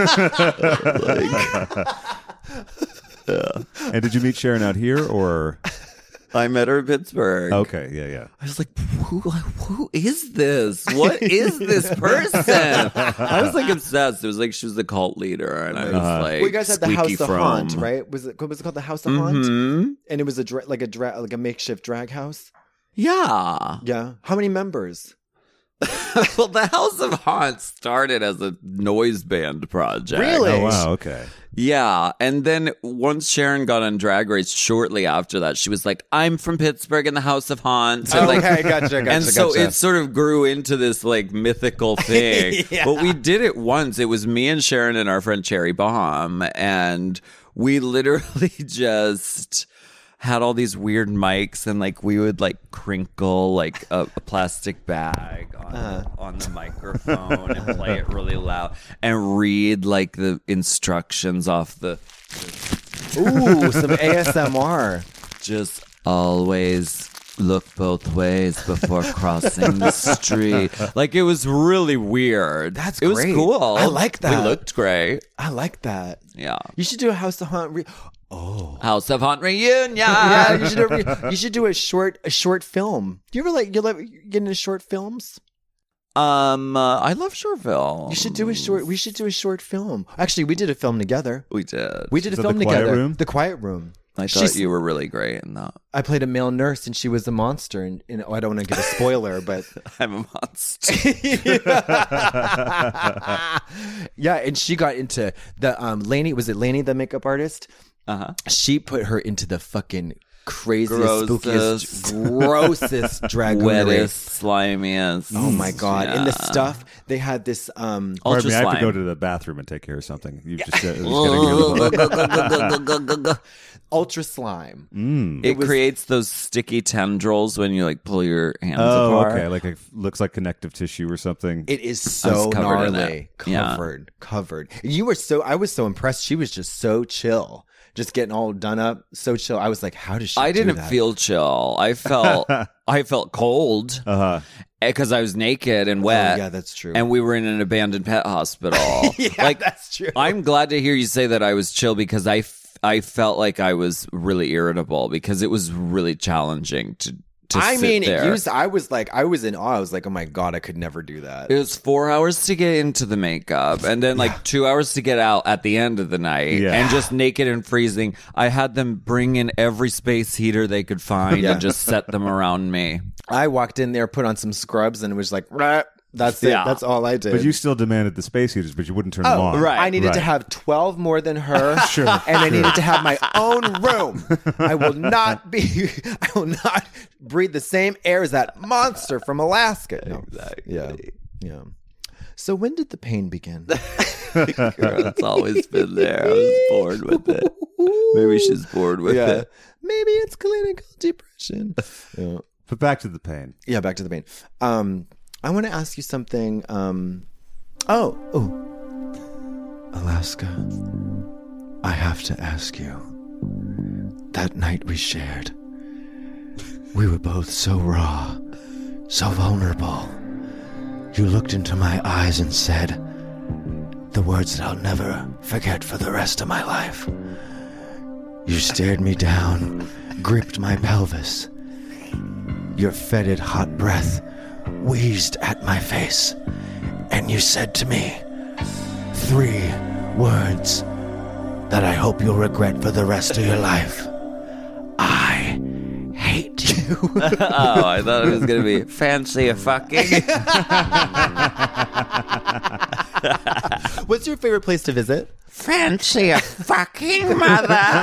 And did you meet Sharon out here or? I met her in Pittsburgh. Okay, yeah. I was like, who is this? What is this person? I was like obsessed. It was like she was the cult leader, and I was like, Well, you guys had the Squeaky House of Fromm. Haunt, right? Was it called the House of Haunt? And it was a makeshift drag house. Yeah. Yeah. How many members? Well, the House of Haunt started as a noise band project. Really? Oh, wow, okay. Yeah. And then once Sharon got on Drag Race, shortly after that, she was like, I'm from Pittsburgh in the House of Haunt. And Okay, gotcha. And so it sort of grew into this like mythical thing. But we did it once. It was me and Sharon and our friend Cherry Baum. And we literally just had all these weird mics, and like we would like crinkle like a plastic bag on the microphone and play it really loud and read like the instructions off the Ooh, some ASMR. just always look both ways before crossing the street. Like it was really weird. That's it was great. cool. I like that. We looked great. I like that. Yeah. You should do a House of Haunt. House of Haunt reunion. Yeah, you should do a short film. Do you ever you get into short films? I love short films. You should do a short. We should do a short film. Actually, we did a film together. We did. We did a that film The Quiet together. Room? The Quiet Room. I thought you were really great in that. I played a male nurse, and she was a monster. And I don't want to give a spoiler, but I'm a monster. yeah. And she got into the Lainey. Was it Lainey, the makeup artist? She put her into the fucking craziest, spookiest, grossest drag wettest, slimiest. Oh my god! Yeah. In the stuff they had this Pardon me, I have to slime. go to the bathroom and take care of something. You just ultra slime. It creates those sticky tendrils when you like pull your hands Oh, apart. okay. Like it looks like connective tissue or something. It is I was so covered in gnarly. it. Yeah. Covered. I was so impressed. She was just so chill. Just getting all done up, so chill. I was like, "How does she?" I do didn't that? feel chill. I felt cold because I was naked and wet. yeah, that's true. And we were in an abandoned pet hospital. Yeah, that's true. I'm glad to hear you say that I was chill because I felt like I was really irritable because it was really challenging to sit there. I was in awe. I was like, "Oh my god, I could never do that." It was 4 hours to get into the makeup and then like 2 hours to get out at the end of the night and just naked and freezing. I had them bring in every space heater they could find and just set them around me. I walked in there, put on some scrubs, and it was like, "Rah." That's it. Yeah. That's all I did. But you still demanded the space heaters, but you wouldn't turn them on. right. I needed to have 12 more than her, and I needed to have my own room. I will not breathe the same air as that monster from Alaska. No. Exactly. Yeah. So when did the pain begin? Girl, it's always been there. I was bored with it. Maybe she's bored with it. Maybe it's clinical depression. Yeah. But back to the pain. Yeah, back to the pain. I want to ask you something. Oh. Alaska, I have to ask you. That night we shared, we were both so raw, so vulnerable. You looked into my eyes and said the words that I'll never forget for the rest of my life. You stared me down, gripped my pelvis. Your fetid hot breath wheezed at my face, and you said to me 3 words that I hope you'll regret for the rest of your life. I hate you. Oh, I thought it was going to be fancy a fucking. What's your favorite place to visit? Fancy a fucking mother.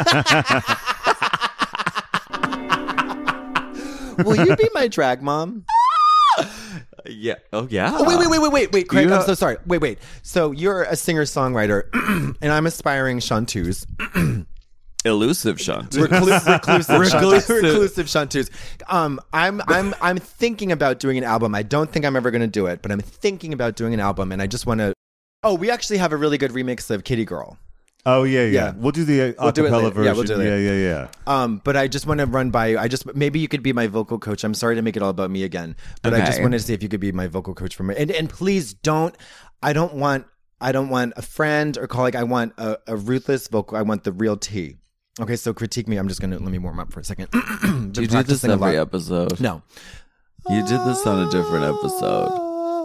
Will you be my drag mom? Yeah. Oh, yeah. Oh, wait, Craig, I'm so sorry. Wait. So you're a singer-songwriter, and I'm aspiring chanteuse. Elusive shunt. Reclusive chanteuse. I'm thinking about doing an album. I don't think I'm ever going to do it, but I'm thinking about doing an album, and I just want to. Oh, we actually have a really good remix of Kitty Girl. Oh, yeah. We'll do the acapella version. Yeah, we'll do it. Yeah. But I just want to run by you. Maybe you could be my vocal coach. I'm sorry to make it all about me again, but I just wanted to see if you could be my vocal coach for me. And please don't. I don't want a friend or colleague. I want a ruthless vocal. I want the real tea. Okay, so critique me. Let me warm up for a second. Do you do this every episode? No. You did this on a different episode.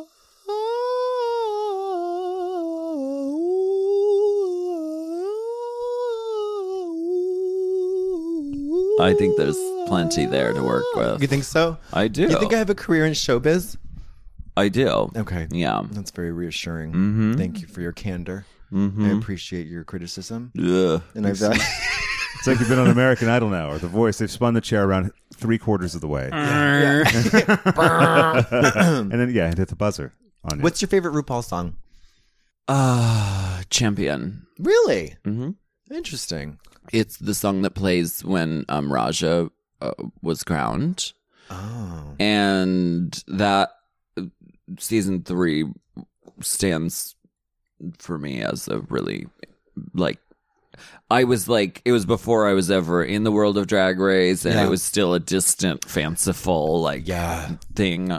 I think there's plenty there to work with. You think so? I do. You think I have a career in showbiz? I do. Okay. Yeah. That's very reassuring. Mm-hmm. Thank you for your candor. Mm-hmm. I appreciate your criticism. Ugh. And I've It's like you've been on American Idol now, or The Voice. They've spun the chair around 3/4 of the way. Yeah. And then, hit the buzzer on you. What's your favorite RuPaul song? Champion. Really? Mm-hmm. Interesting. It's the song that plays when Raja was crowned. Oh. And that season 3 stands for me as a really, it was before I was ever in the world of Drag Race, and it was still a distant, fanciful, thing.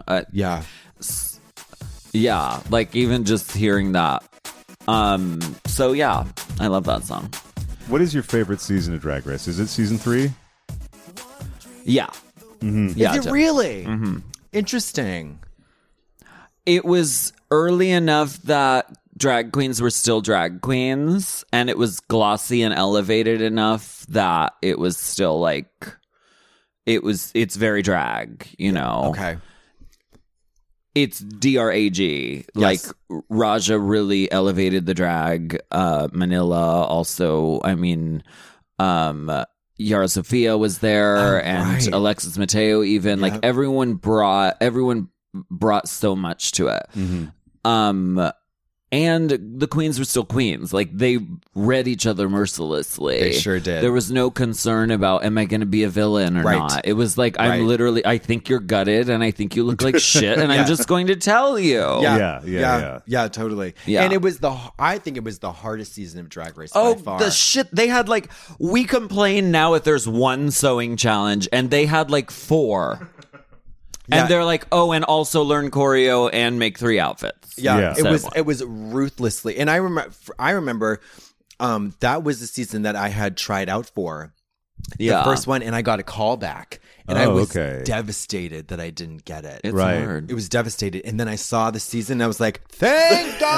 Even just hearing that. So yeah, I love that song. What is your favorite season of Drag Race? Is it season 3? Yeah. Mm-hmm. Yeah. Is it really? Mm-hmm. Interesting. It was early enough that drag queens were still drag queens, and it was glossy and elevated enough that it was still it's very drag, you know. Okay. It's DRAG. Yes. Raja really elevated the drag. Manila also, Yara Sofia was there, and Alexis Mateo even. Yep. Everyone brought so much to it. Mm-hmm. And the queens were still queens. They read each other mercilessly. They sure did. There was no concern about, am I going to be a villain or not? It was I think you're gutted and I think you look like shit and I'm just going to tell you. Yeah, totally. Yeah. And I think it was the hardest season of Drag Race Oh, by far. the shit. They had we complain now if there's one sewing challenge, and they had 4. And they're and also learn choreo and make 3 outfits. Yeah, Yeah. it was ruthlessly, and I remember, that was the season that I had tried out for, the first one, and I got a call back, and I was devastated that I didn't get it. It's Right. hard. It was devastated, and then I saw the season, and I was like, "Thank God!"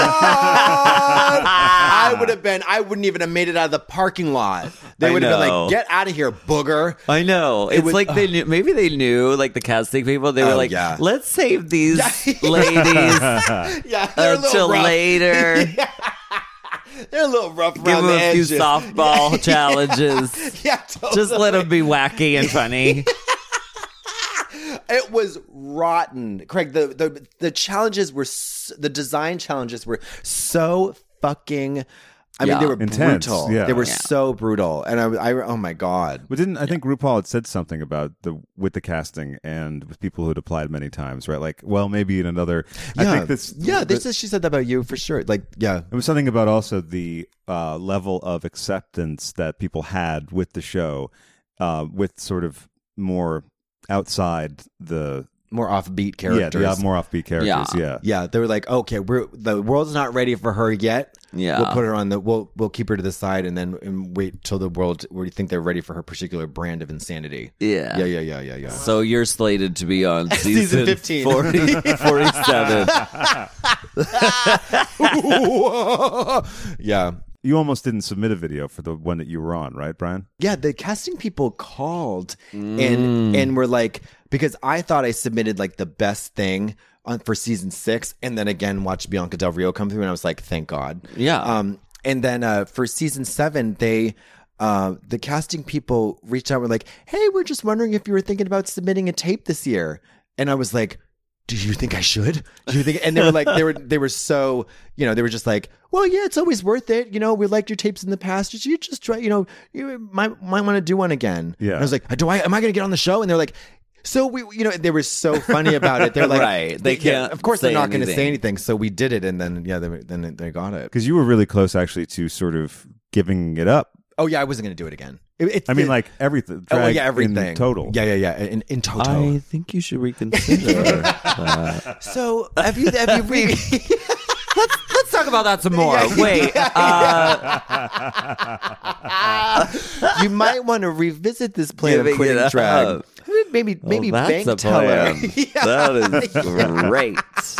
I wouldn't even have made it out of the parking lot. They would have been know. like, "Get out of here, booger!" I know. It's was- they knew. Maybe they knew, the casting people. They were yeah. let's save these ladies Yeah, they're a little until rough. later. They're a little rough Give around them the a few edges. softball challenges. Yeah, totally. Just let them be wacky and funny. It was rotten, Craig. The challenges were the design challenges were so fucking I mean, they were Intense, brutal. yeah. They were Yeah. so brutal, and I oh my god. But I think RuPaul had said something about with the casting and with people who had applied many times, right? Like, well, maybe in another. I think this. She said that about you for sure. Like, yeah, it was something about also the level of acceptance that people had with the show, with sort of more outside the. More offbeat characters. Yeah, more offbeat characters. Yeah. They were like, okay, the world's not ready for her yet. Yeah. We'll put her on we'll keep her to the side and wait till the world where you think they're ready for her particular brand of insanity. Yeah. Yeah. So you're slated to be on Season 15. 47. Yeah. You almost didn't submit a video for the one that you were on, right, Brian? Yeah, the casting people called and were like, because I thought I submitted like the best thing for season 6, and then again watched Bianca Del Rio come through, and I was like, thank God. Yeah. And then for season 7, they the casting people reached out and were like, hey, we're just wondering if you were thinking about submitting a tape this year. And I was like, do you think I should? Do you think? And they were like, they were so, they were just like, well, yeah, it's always worth it. We liked your tapes in the past. You just try, you might want to do one again. Yeah. And I was like, am I going to get on the show? And they're like, so they were so funny about it. They're like, right. They can't. Of course, they're say not going to anything. say anything. So we did it, and then they got it. Because you were really close, actually, to sort of giving it up. Oh yeah, I wasn't going to do it again. Like everything. Everything in total. Yeah. In total. I think you should reconsider. So have you Let's talk about that some more. Wait. you might want to revisit this plan of Giving quitting it drag. up. Maybe That's bank a teller. plan. That is great.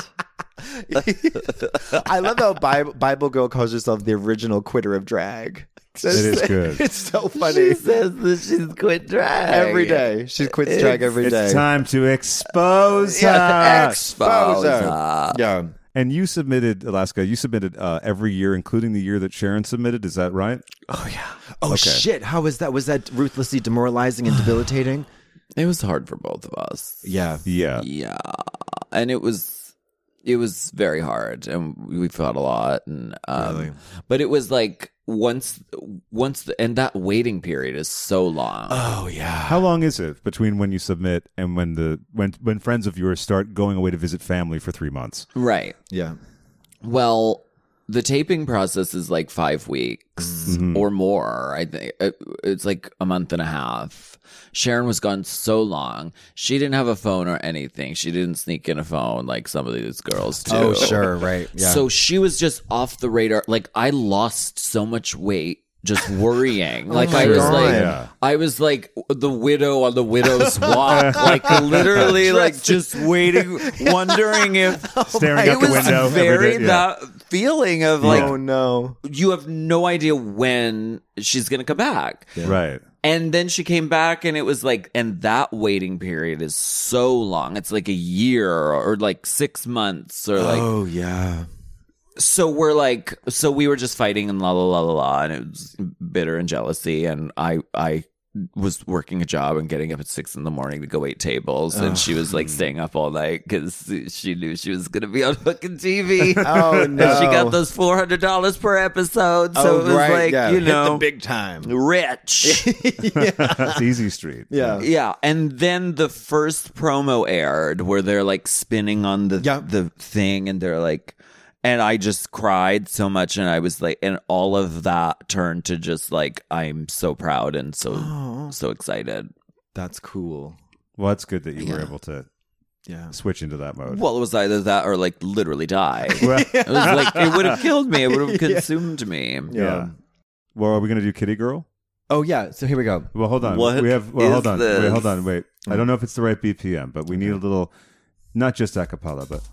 I love how Bible Girl calls herself the original quitter of drag. It is good. It's so funny. She says that she's quit drag Every day. She quits drag every day. It's time to expose her. Expose her. Yeah. And you submitted, Alaska, every year, including the year that Sharon submitted. Is that right? Oh, yeah. Oh, shit. How was that? Was that ruthlessly demoralizing and debilitating? It was hard for both of us. Yeah. Yeah. And it was very hard, and we fought a lot, and Really? But it was like once and that waiting period is so long. Oh, yeah. How long is it between when you submit and when friends of yours start going away to visit family for 3 months? Right. Yeah. Well, the taping process is like 5 weeks or more. I think it's like a month and a half. Sharon was gone so long. She didn't have a phone or anything. She didn't sneak in a phone like some of these girls do. Oh, sure. Right. Yeah. So she was just off the radar. Like, I lost so much weight just worrying. Like, my God. I was like the widow on the widow's walk. Like, literally, like, just waiting, wondering if Staring out the window. very every day. that feeling of like, oh, no. you have no idea when she's gonna come back. Right. And then she came back, and it was like, and that waiting period is so long. It's like a year or like 6 months or like. Oh, yeah. So we were just fighting and la, and it was bitter and jealousy. And I was working a job and getting up at 6 a.m. to go wait tables, and she was like staying up all night because she knew she was going to be on fucking TV. Oh, no. And she got those $400 per episode, so it was like, Hit the big time. rich. It's Easy Street. Yeah. Yeah, and then the first promo aired where they're like spinning on the thing, and they're like, and I just cried so much, and I was like, and all of that turned to just like, I'm so proud and so excited. That's cool. Well, it's good that you were able to switch into that mode. Well, it was either that or like literally die. It was like, it would have killed me. It would have consumed me. Yeah. Well, are we going to do Kitty Girl? Oh, yeah. So here we go. Well, hold on. What hold on. is this? Hold on. Wait. I don't know if it's the right BPM, but we need a little, not just a cappella, but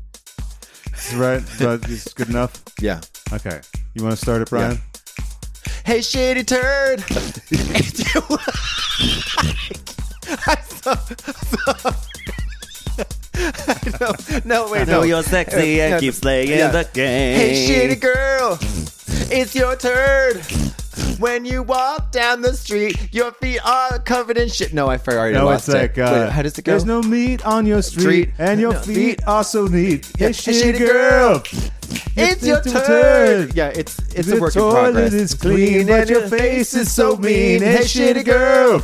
it's right. But it's good enough. Yeah. Okay. You want to start it, Brian? Hey, shady turd. No, wait, no. you're sexy and keep slaying the game. Hey, shitty girl, it's your turd. When you walk down the street, your feet are covered in shit. No, I already No, lost it's like, it. Wait, how does it go? There's no meat on your street, Street. and your No, feet are so neat. Yeah, Hey, shitty girl, It's your turn. Yeah, it's a work in progress. Is clean and your face is so mean. Hey, shitty girl.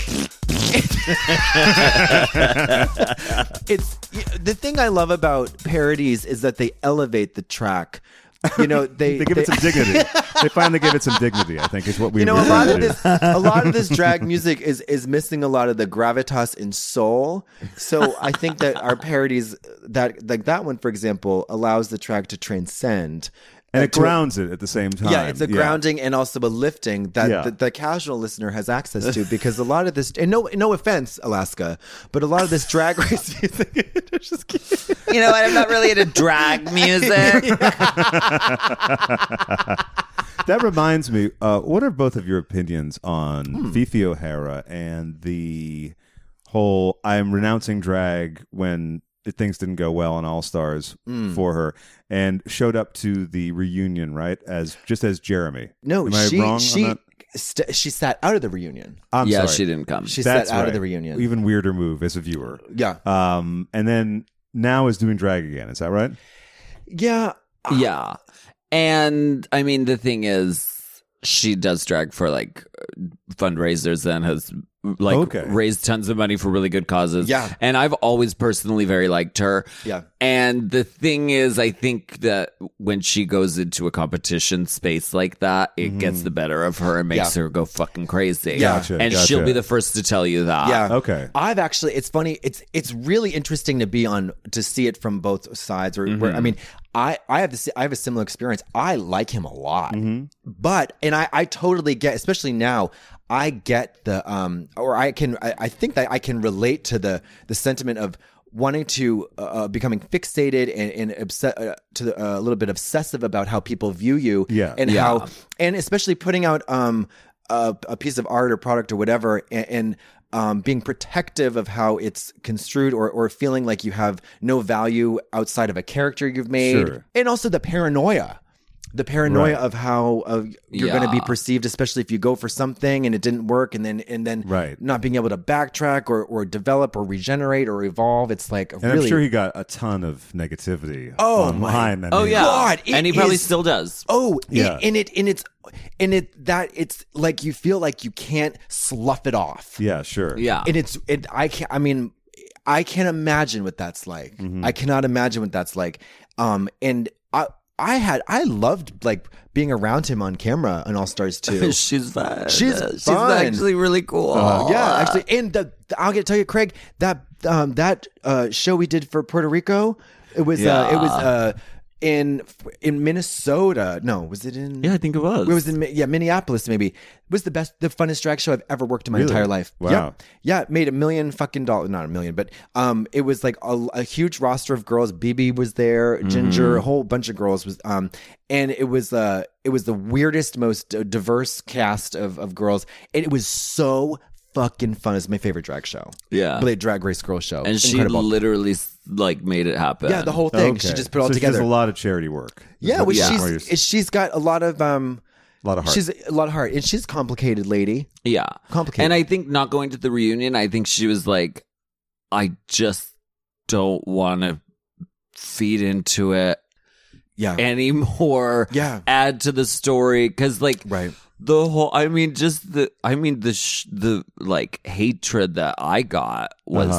It's the thing I love about parodies is that they elevate the track. You know, they give it some dignity. They finally give it some dignity, I think, is what we You know, really a lot of this drag music is missing a lot of the gravitas and soul. So I think that our parodies, that one, for example, allows the track to transcend. And it grounds it at the same time. Yeah, it's a grounding and also a lifting that the casual listener has access to, because a lot of this, and no offense, Alaska, but a lot of this drag race music, just kidding. You know what? I'm not really into drag music. That reminds me, what are both of your opinions on Fifi O'Hara and the whole I'm renouncing drag when things didn't go well on All Stars for her, and showed up to the reunion, right? As Jeremy. No, Am I wrong on that? She sat out of the reunion. I'm sorry. She didn't come. She That's sat out right. of the reunion. Even weirder move as a viewer. Yeah. And then now is doing drag again. Is that right? Yeah. Yeah. And I mean, the thing is, she does drag for like fundraisers and has like raised tons of money for really good causes. Yeah. And I've always personally very liked her. Yeah. And the thing is, I think that when she goes into a competition space like that, it gets the better of her and makes her go fucking crazy. Yeah. And she'll be the first to tell you that. Yeah. Okay. I've actually, it's funny. It's really interesting to see it from both sides. Where, I mean, I have a similar experience. I like him a lot, but I totally get, especially now, I get the I think that I can relate to the sentiment of wanting to becoming fixated and upset to a little bit obsessive about how people view you, how, and especially putting out a piece of art or product or whatever, and being protective of how it's construed, or feeling like you have no value outside of a character you've made, and also the paranoia of how you're going to be perceived, especially if you go for something and it didn't work, and then not being able to backtrack or develop or regenerate or evolve. It's like And I'm sure he got a ton of negativity online. God, and he probably still does. Oh, yeah. It's like you feel like you can't slough it off. Yeah, sure. Yeah. And I can't imagine what that's like. I cannot imagine what that's like. And I loved like being around him on camera on All Stars 2. She's fun. She's fun. actually really cool. Yeah, actually, and I'll get to tell you, Craig, that show we did for Puerto Rico, it was in Minnesota. No, was it in? Yeah, I think it was. It was in Minneapolis. Maybe it was the funnest drag show I've ever worked in my entire life. Wow. Yeah, it made $1 million fucking dollars. Not $1 million, but it was like a huge roster of girls. BB was there, Ginger, a whole bunch of girls was. And it was the weirdest, most diverse cast of girls, and it was so fucking fun. It's my favorite drag show. Yeah, the Drag Race Girl show, and incredible. She literally like made it happen. Yeah, the whole thing. She just put it all together. She does a lot of charity work. Yeah, she's got a lot of heart. She's a lot of heart, and she's a complicated lady. Yeah, complicated. And I think not going to the reunion, I think she was like, I just don't want to feed into it. Yeah. Anymore. Yeah. Add to the story, because like the whole, the like hatred that I got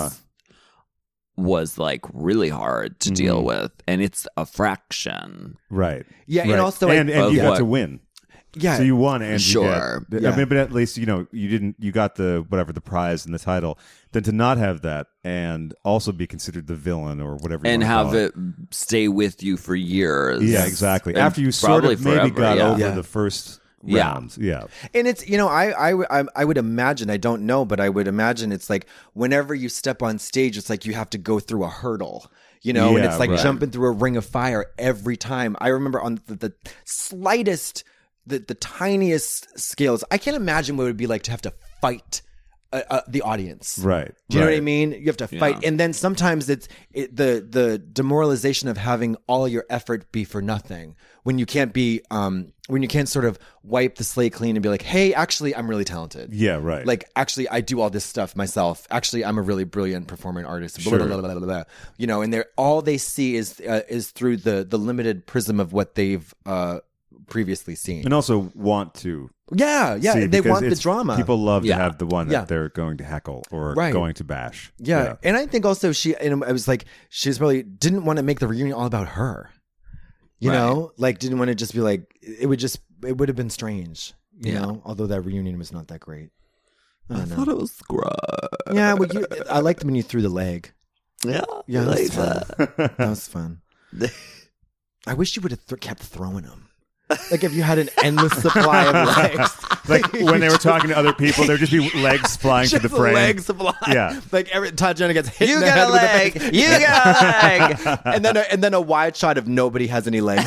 was like really hard to deal with, and it's a fraction. Right. Yeah, and also and you got to win. Yeah. So you won, and sure. I mean, but at least you got the the prize and the title. Then to not have that and also be considered the villain or whatever, you and want to have it stay with you for years. Yeah, exactly. And after you sort of maybe forever, got over the first round. Yeah. And it's I would imagine, I don't know, but I would imagine it's like whenever you step on stage, it's like you have to go through a hurdle. And it's like jumping through a ring of fire every time. I remember on the slightest, the tiniest scales, I can't imagine what it would be like to have to fight the audience. Right. Do you know what I right. mean? You have to fight, and then sometimes the demoralization of having all your effort be for nothing when you can't be when you can't sort of wipe the slate clean and be like, hey, actually, I'm really talented. Yeah, right. Like, actually, I do all this stuff myself. Actually, I'm a really brilliant performing artist. Sure. Blah, blah, blah, blah, blah. You know, and all they see is through the limited prism of what they've previously seen. And also want to. Yeah, see, they because want the it's- drama. People love Yeah. to have the one that Yeah. they're going to heckle or Right. going to bash. Yeah. And I think also I was like, she's probably didn't want to make the reunion all about her. You know, like didn't want to just be like, it would have been strange, you know, although that reunion was not that great. I don't know. it was great. Yeah, well, I liked when you threw the leg. Yeah, Yeah, that was like fun. That was fun. I wish you would have kept throwing them. Like if you had an endless supply of legs. Like when they were talking to other people, there'd just be legs flying to Just the frame. leg supply. Yeah. Like every Tatiana gets hit You in the got head a with leg. face. You got a leg. and then a wide shot of nobody has any legs.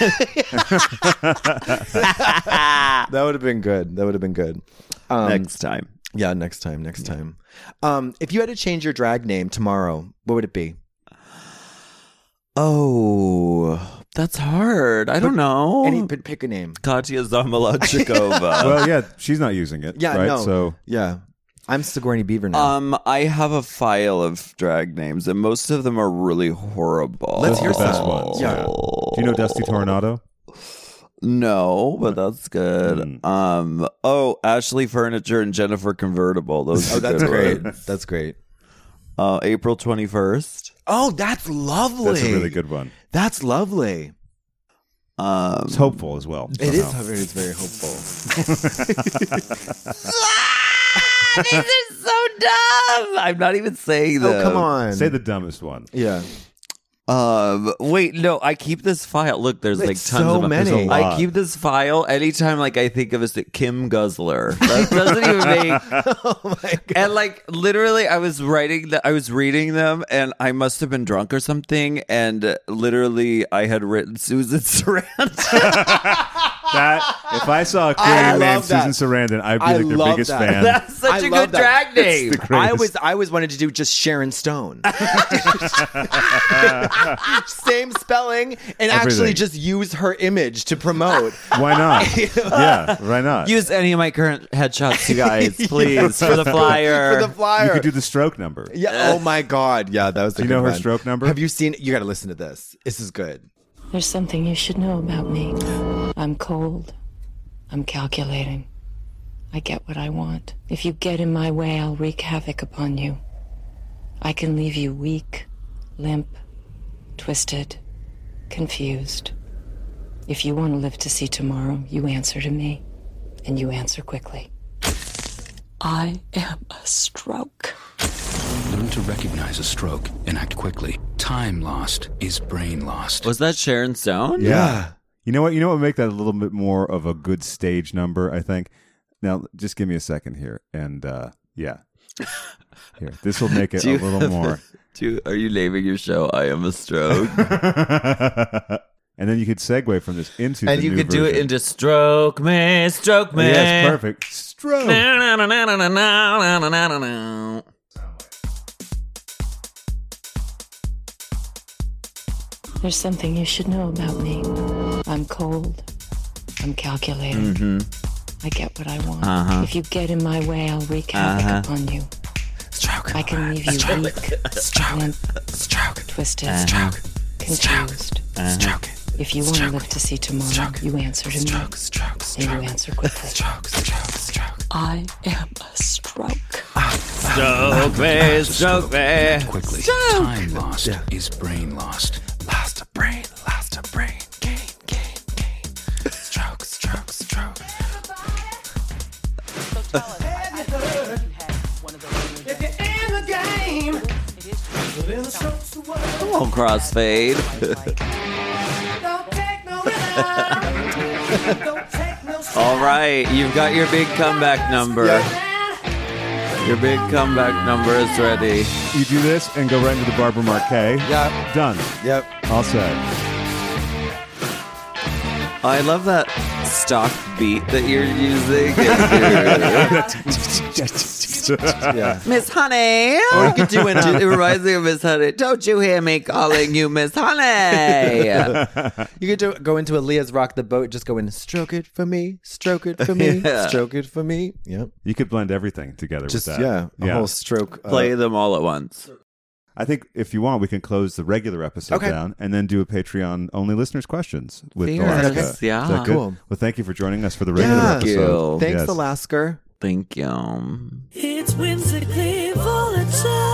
That would have been good. That would have been good. Next time. Yeah, next time. If you had to change your drag name tomorrow, what would it be? Oh, that's hard. I don't know. Pick a name. Katya Zamolodchikova. Well, yeah, she's not using it. Yeah, right? no. So Yeah. I'm Sigourney Beaver now. I have a file of drag names, and most of them are really horrible. Let's hear the best some. ones. Yeah. Do you know Dusty Tornado? No, but that's good. Ashley Furniture and Jennifer Convertible. Those. Oh, are that's good great. ones. That's great. April 21st. Oh, that's lovely. That's a really good one. That's lovely. It's hopeful as well. It is. somehow. It is very hopeful. These are so dumb. I'm not even saying them. Oh, come on. Say the dumbest one. Yeah. Wait, no, I keep this file. Look, there's like It's tons so of them. many. There's a lot. I keep this file anytime like I think of as Kim Guzzler. That doesn't even make. Oh my God. And like literally, I was reading them, and I must have been drunk or something. And literally, I had written Susan Sarandon. That if I saw a I queen named love that. Susan Sarandon, I'd be I like their love biggest that. fan. That's such I a love good that. drag name. the greatest. I always wanted to do just Sharon Stone. Same spelling, and actually Everything. just use her image to promote. Why not? Yeah, why not? Use any of my current headshots, you guys, please, for the flyer. For the flyer. You could do the stroke number. Yeah. Oh my God. Yeah, that was. Do you know her stroke number? Have you seen? You got to listen to this. This is good. There's something you should know about me. I'm cold. I'm calculating. I get what I want. If you get in my way, I'll wreak havoc upon you. I can leave you weak, limp, twisted, confused. If you want to live to see tomorrow, you answer to me, and you answer quickly. I am a stroke. Learn to recognize a stroke and act quickly. Time lost is brain lost. Was that Sharon Stone? Yeah. You know what? You know what would make that a little bit more of a good stage number, I think. Now, just give me a second here, and yeah, here. This will make it a little more. Are you naming your show "I Am a Stroke"? And then you could segue from this into And the you new could do it version. into "Stroke Me, Stroke Me." Yes, perfect. Stroke. Na, na, na, na, na, na, na, na, na, na. There's something you should know about me. I'm cold. I'm calculating. I get what I want. If you get in my way, I'll wreak havoc upon you. Stroke. I can leave you weak, limp, twisted, confused. Stroke. If you want to live to see tomorrow, you answer to me, and you answer quickly. I am a stroke. Stroke me, stroke me. Quickly. Time lost is brain lost. Lost a brain, gain. Stroke. Come on, crossfade. All right, you've got your big comeback number. Your big comeback number is ready. You do this and go right into the Barbara Marquet. Yeah. Done. Yep. All set. I love that stock beat that you're using. Yeah. Miss Honey. Or you could do an. It reminds me of Miss Honey. Don't you hear me calling you Miss Honey? You could go into Aaliyah's Rock the Boat, just go in, stroke it for me, stroke it for me, stroke it for me. Yep. You could blend everything together Just, with that. a whole stroke. Play them all at once. I think if you want, we can close the regular episode down and then do a Patreon-only listeners' questions with Alaska. Yeah. Is that good? Cool. Well, thank you for joining us for the regular Yeah. episode. Thanks, Yes. Alaska. Thank you. It's whimsically volatile.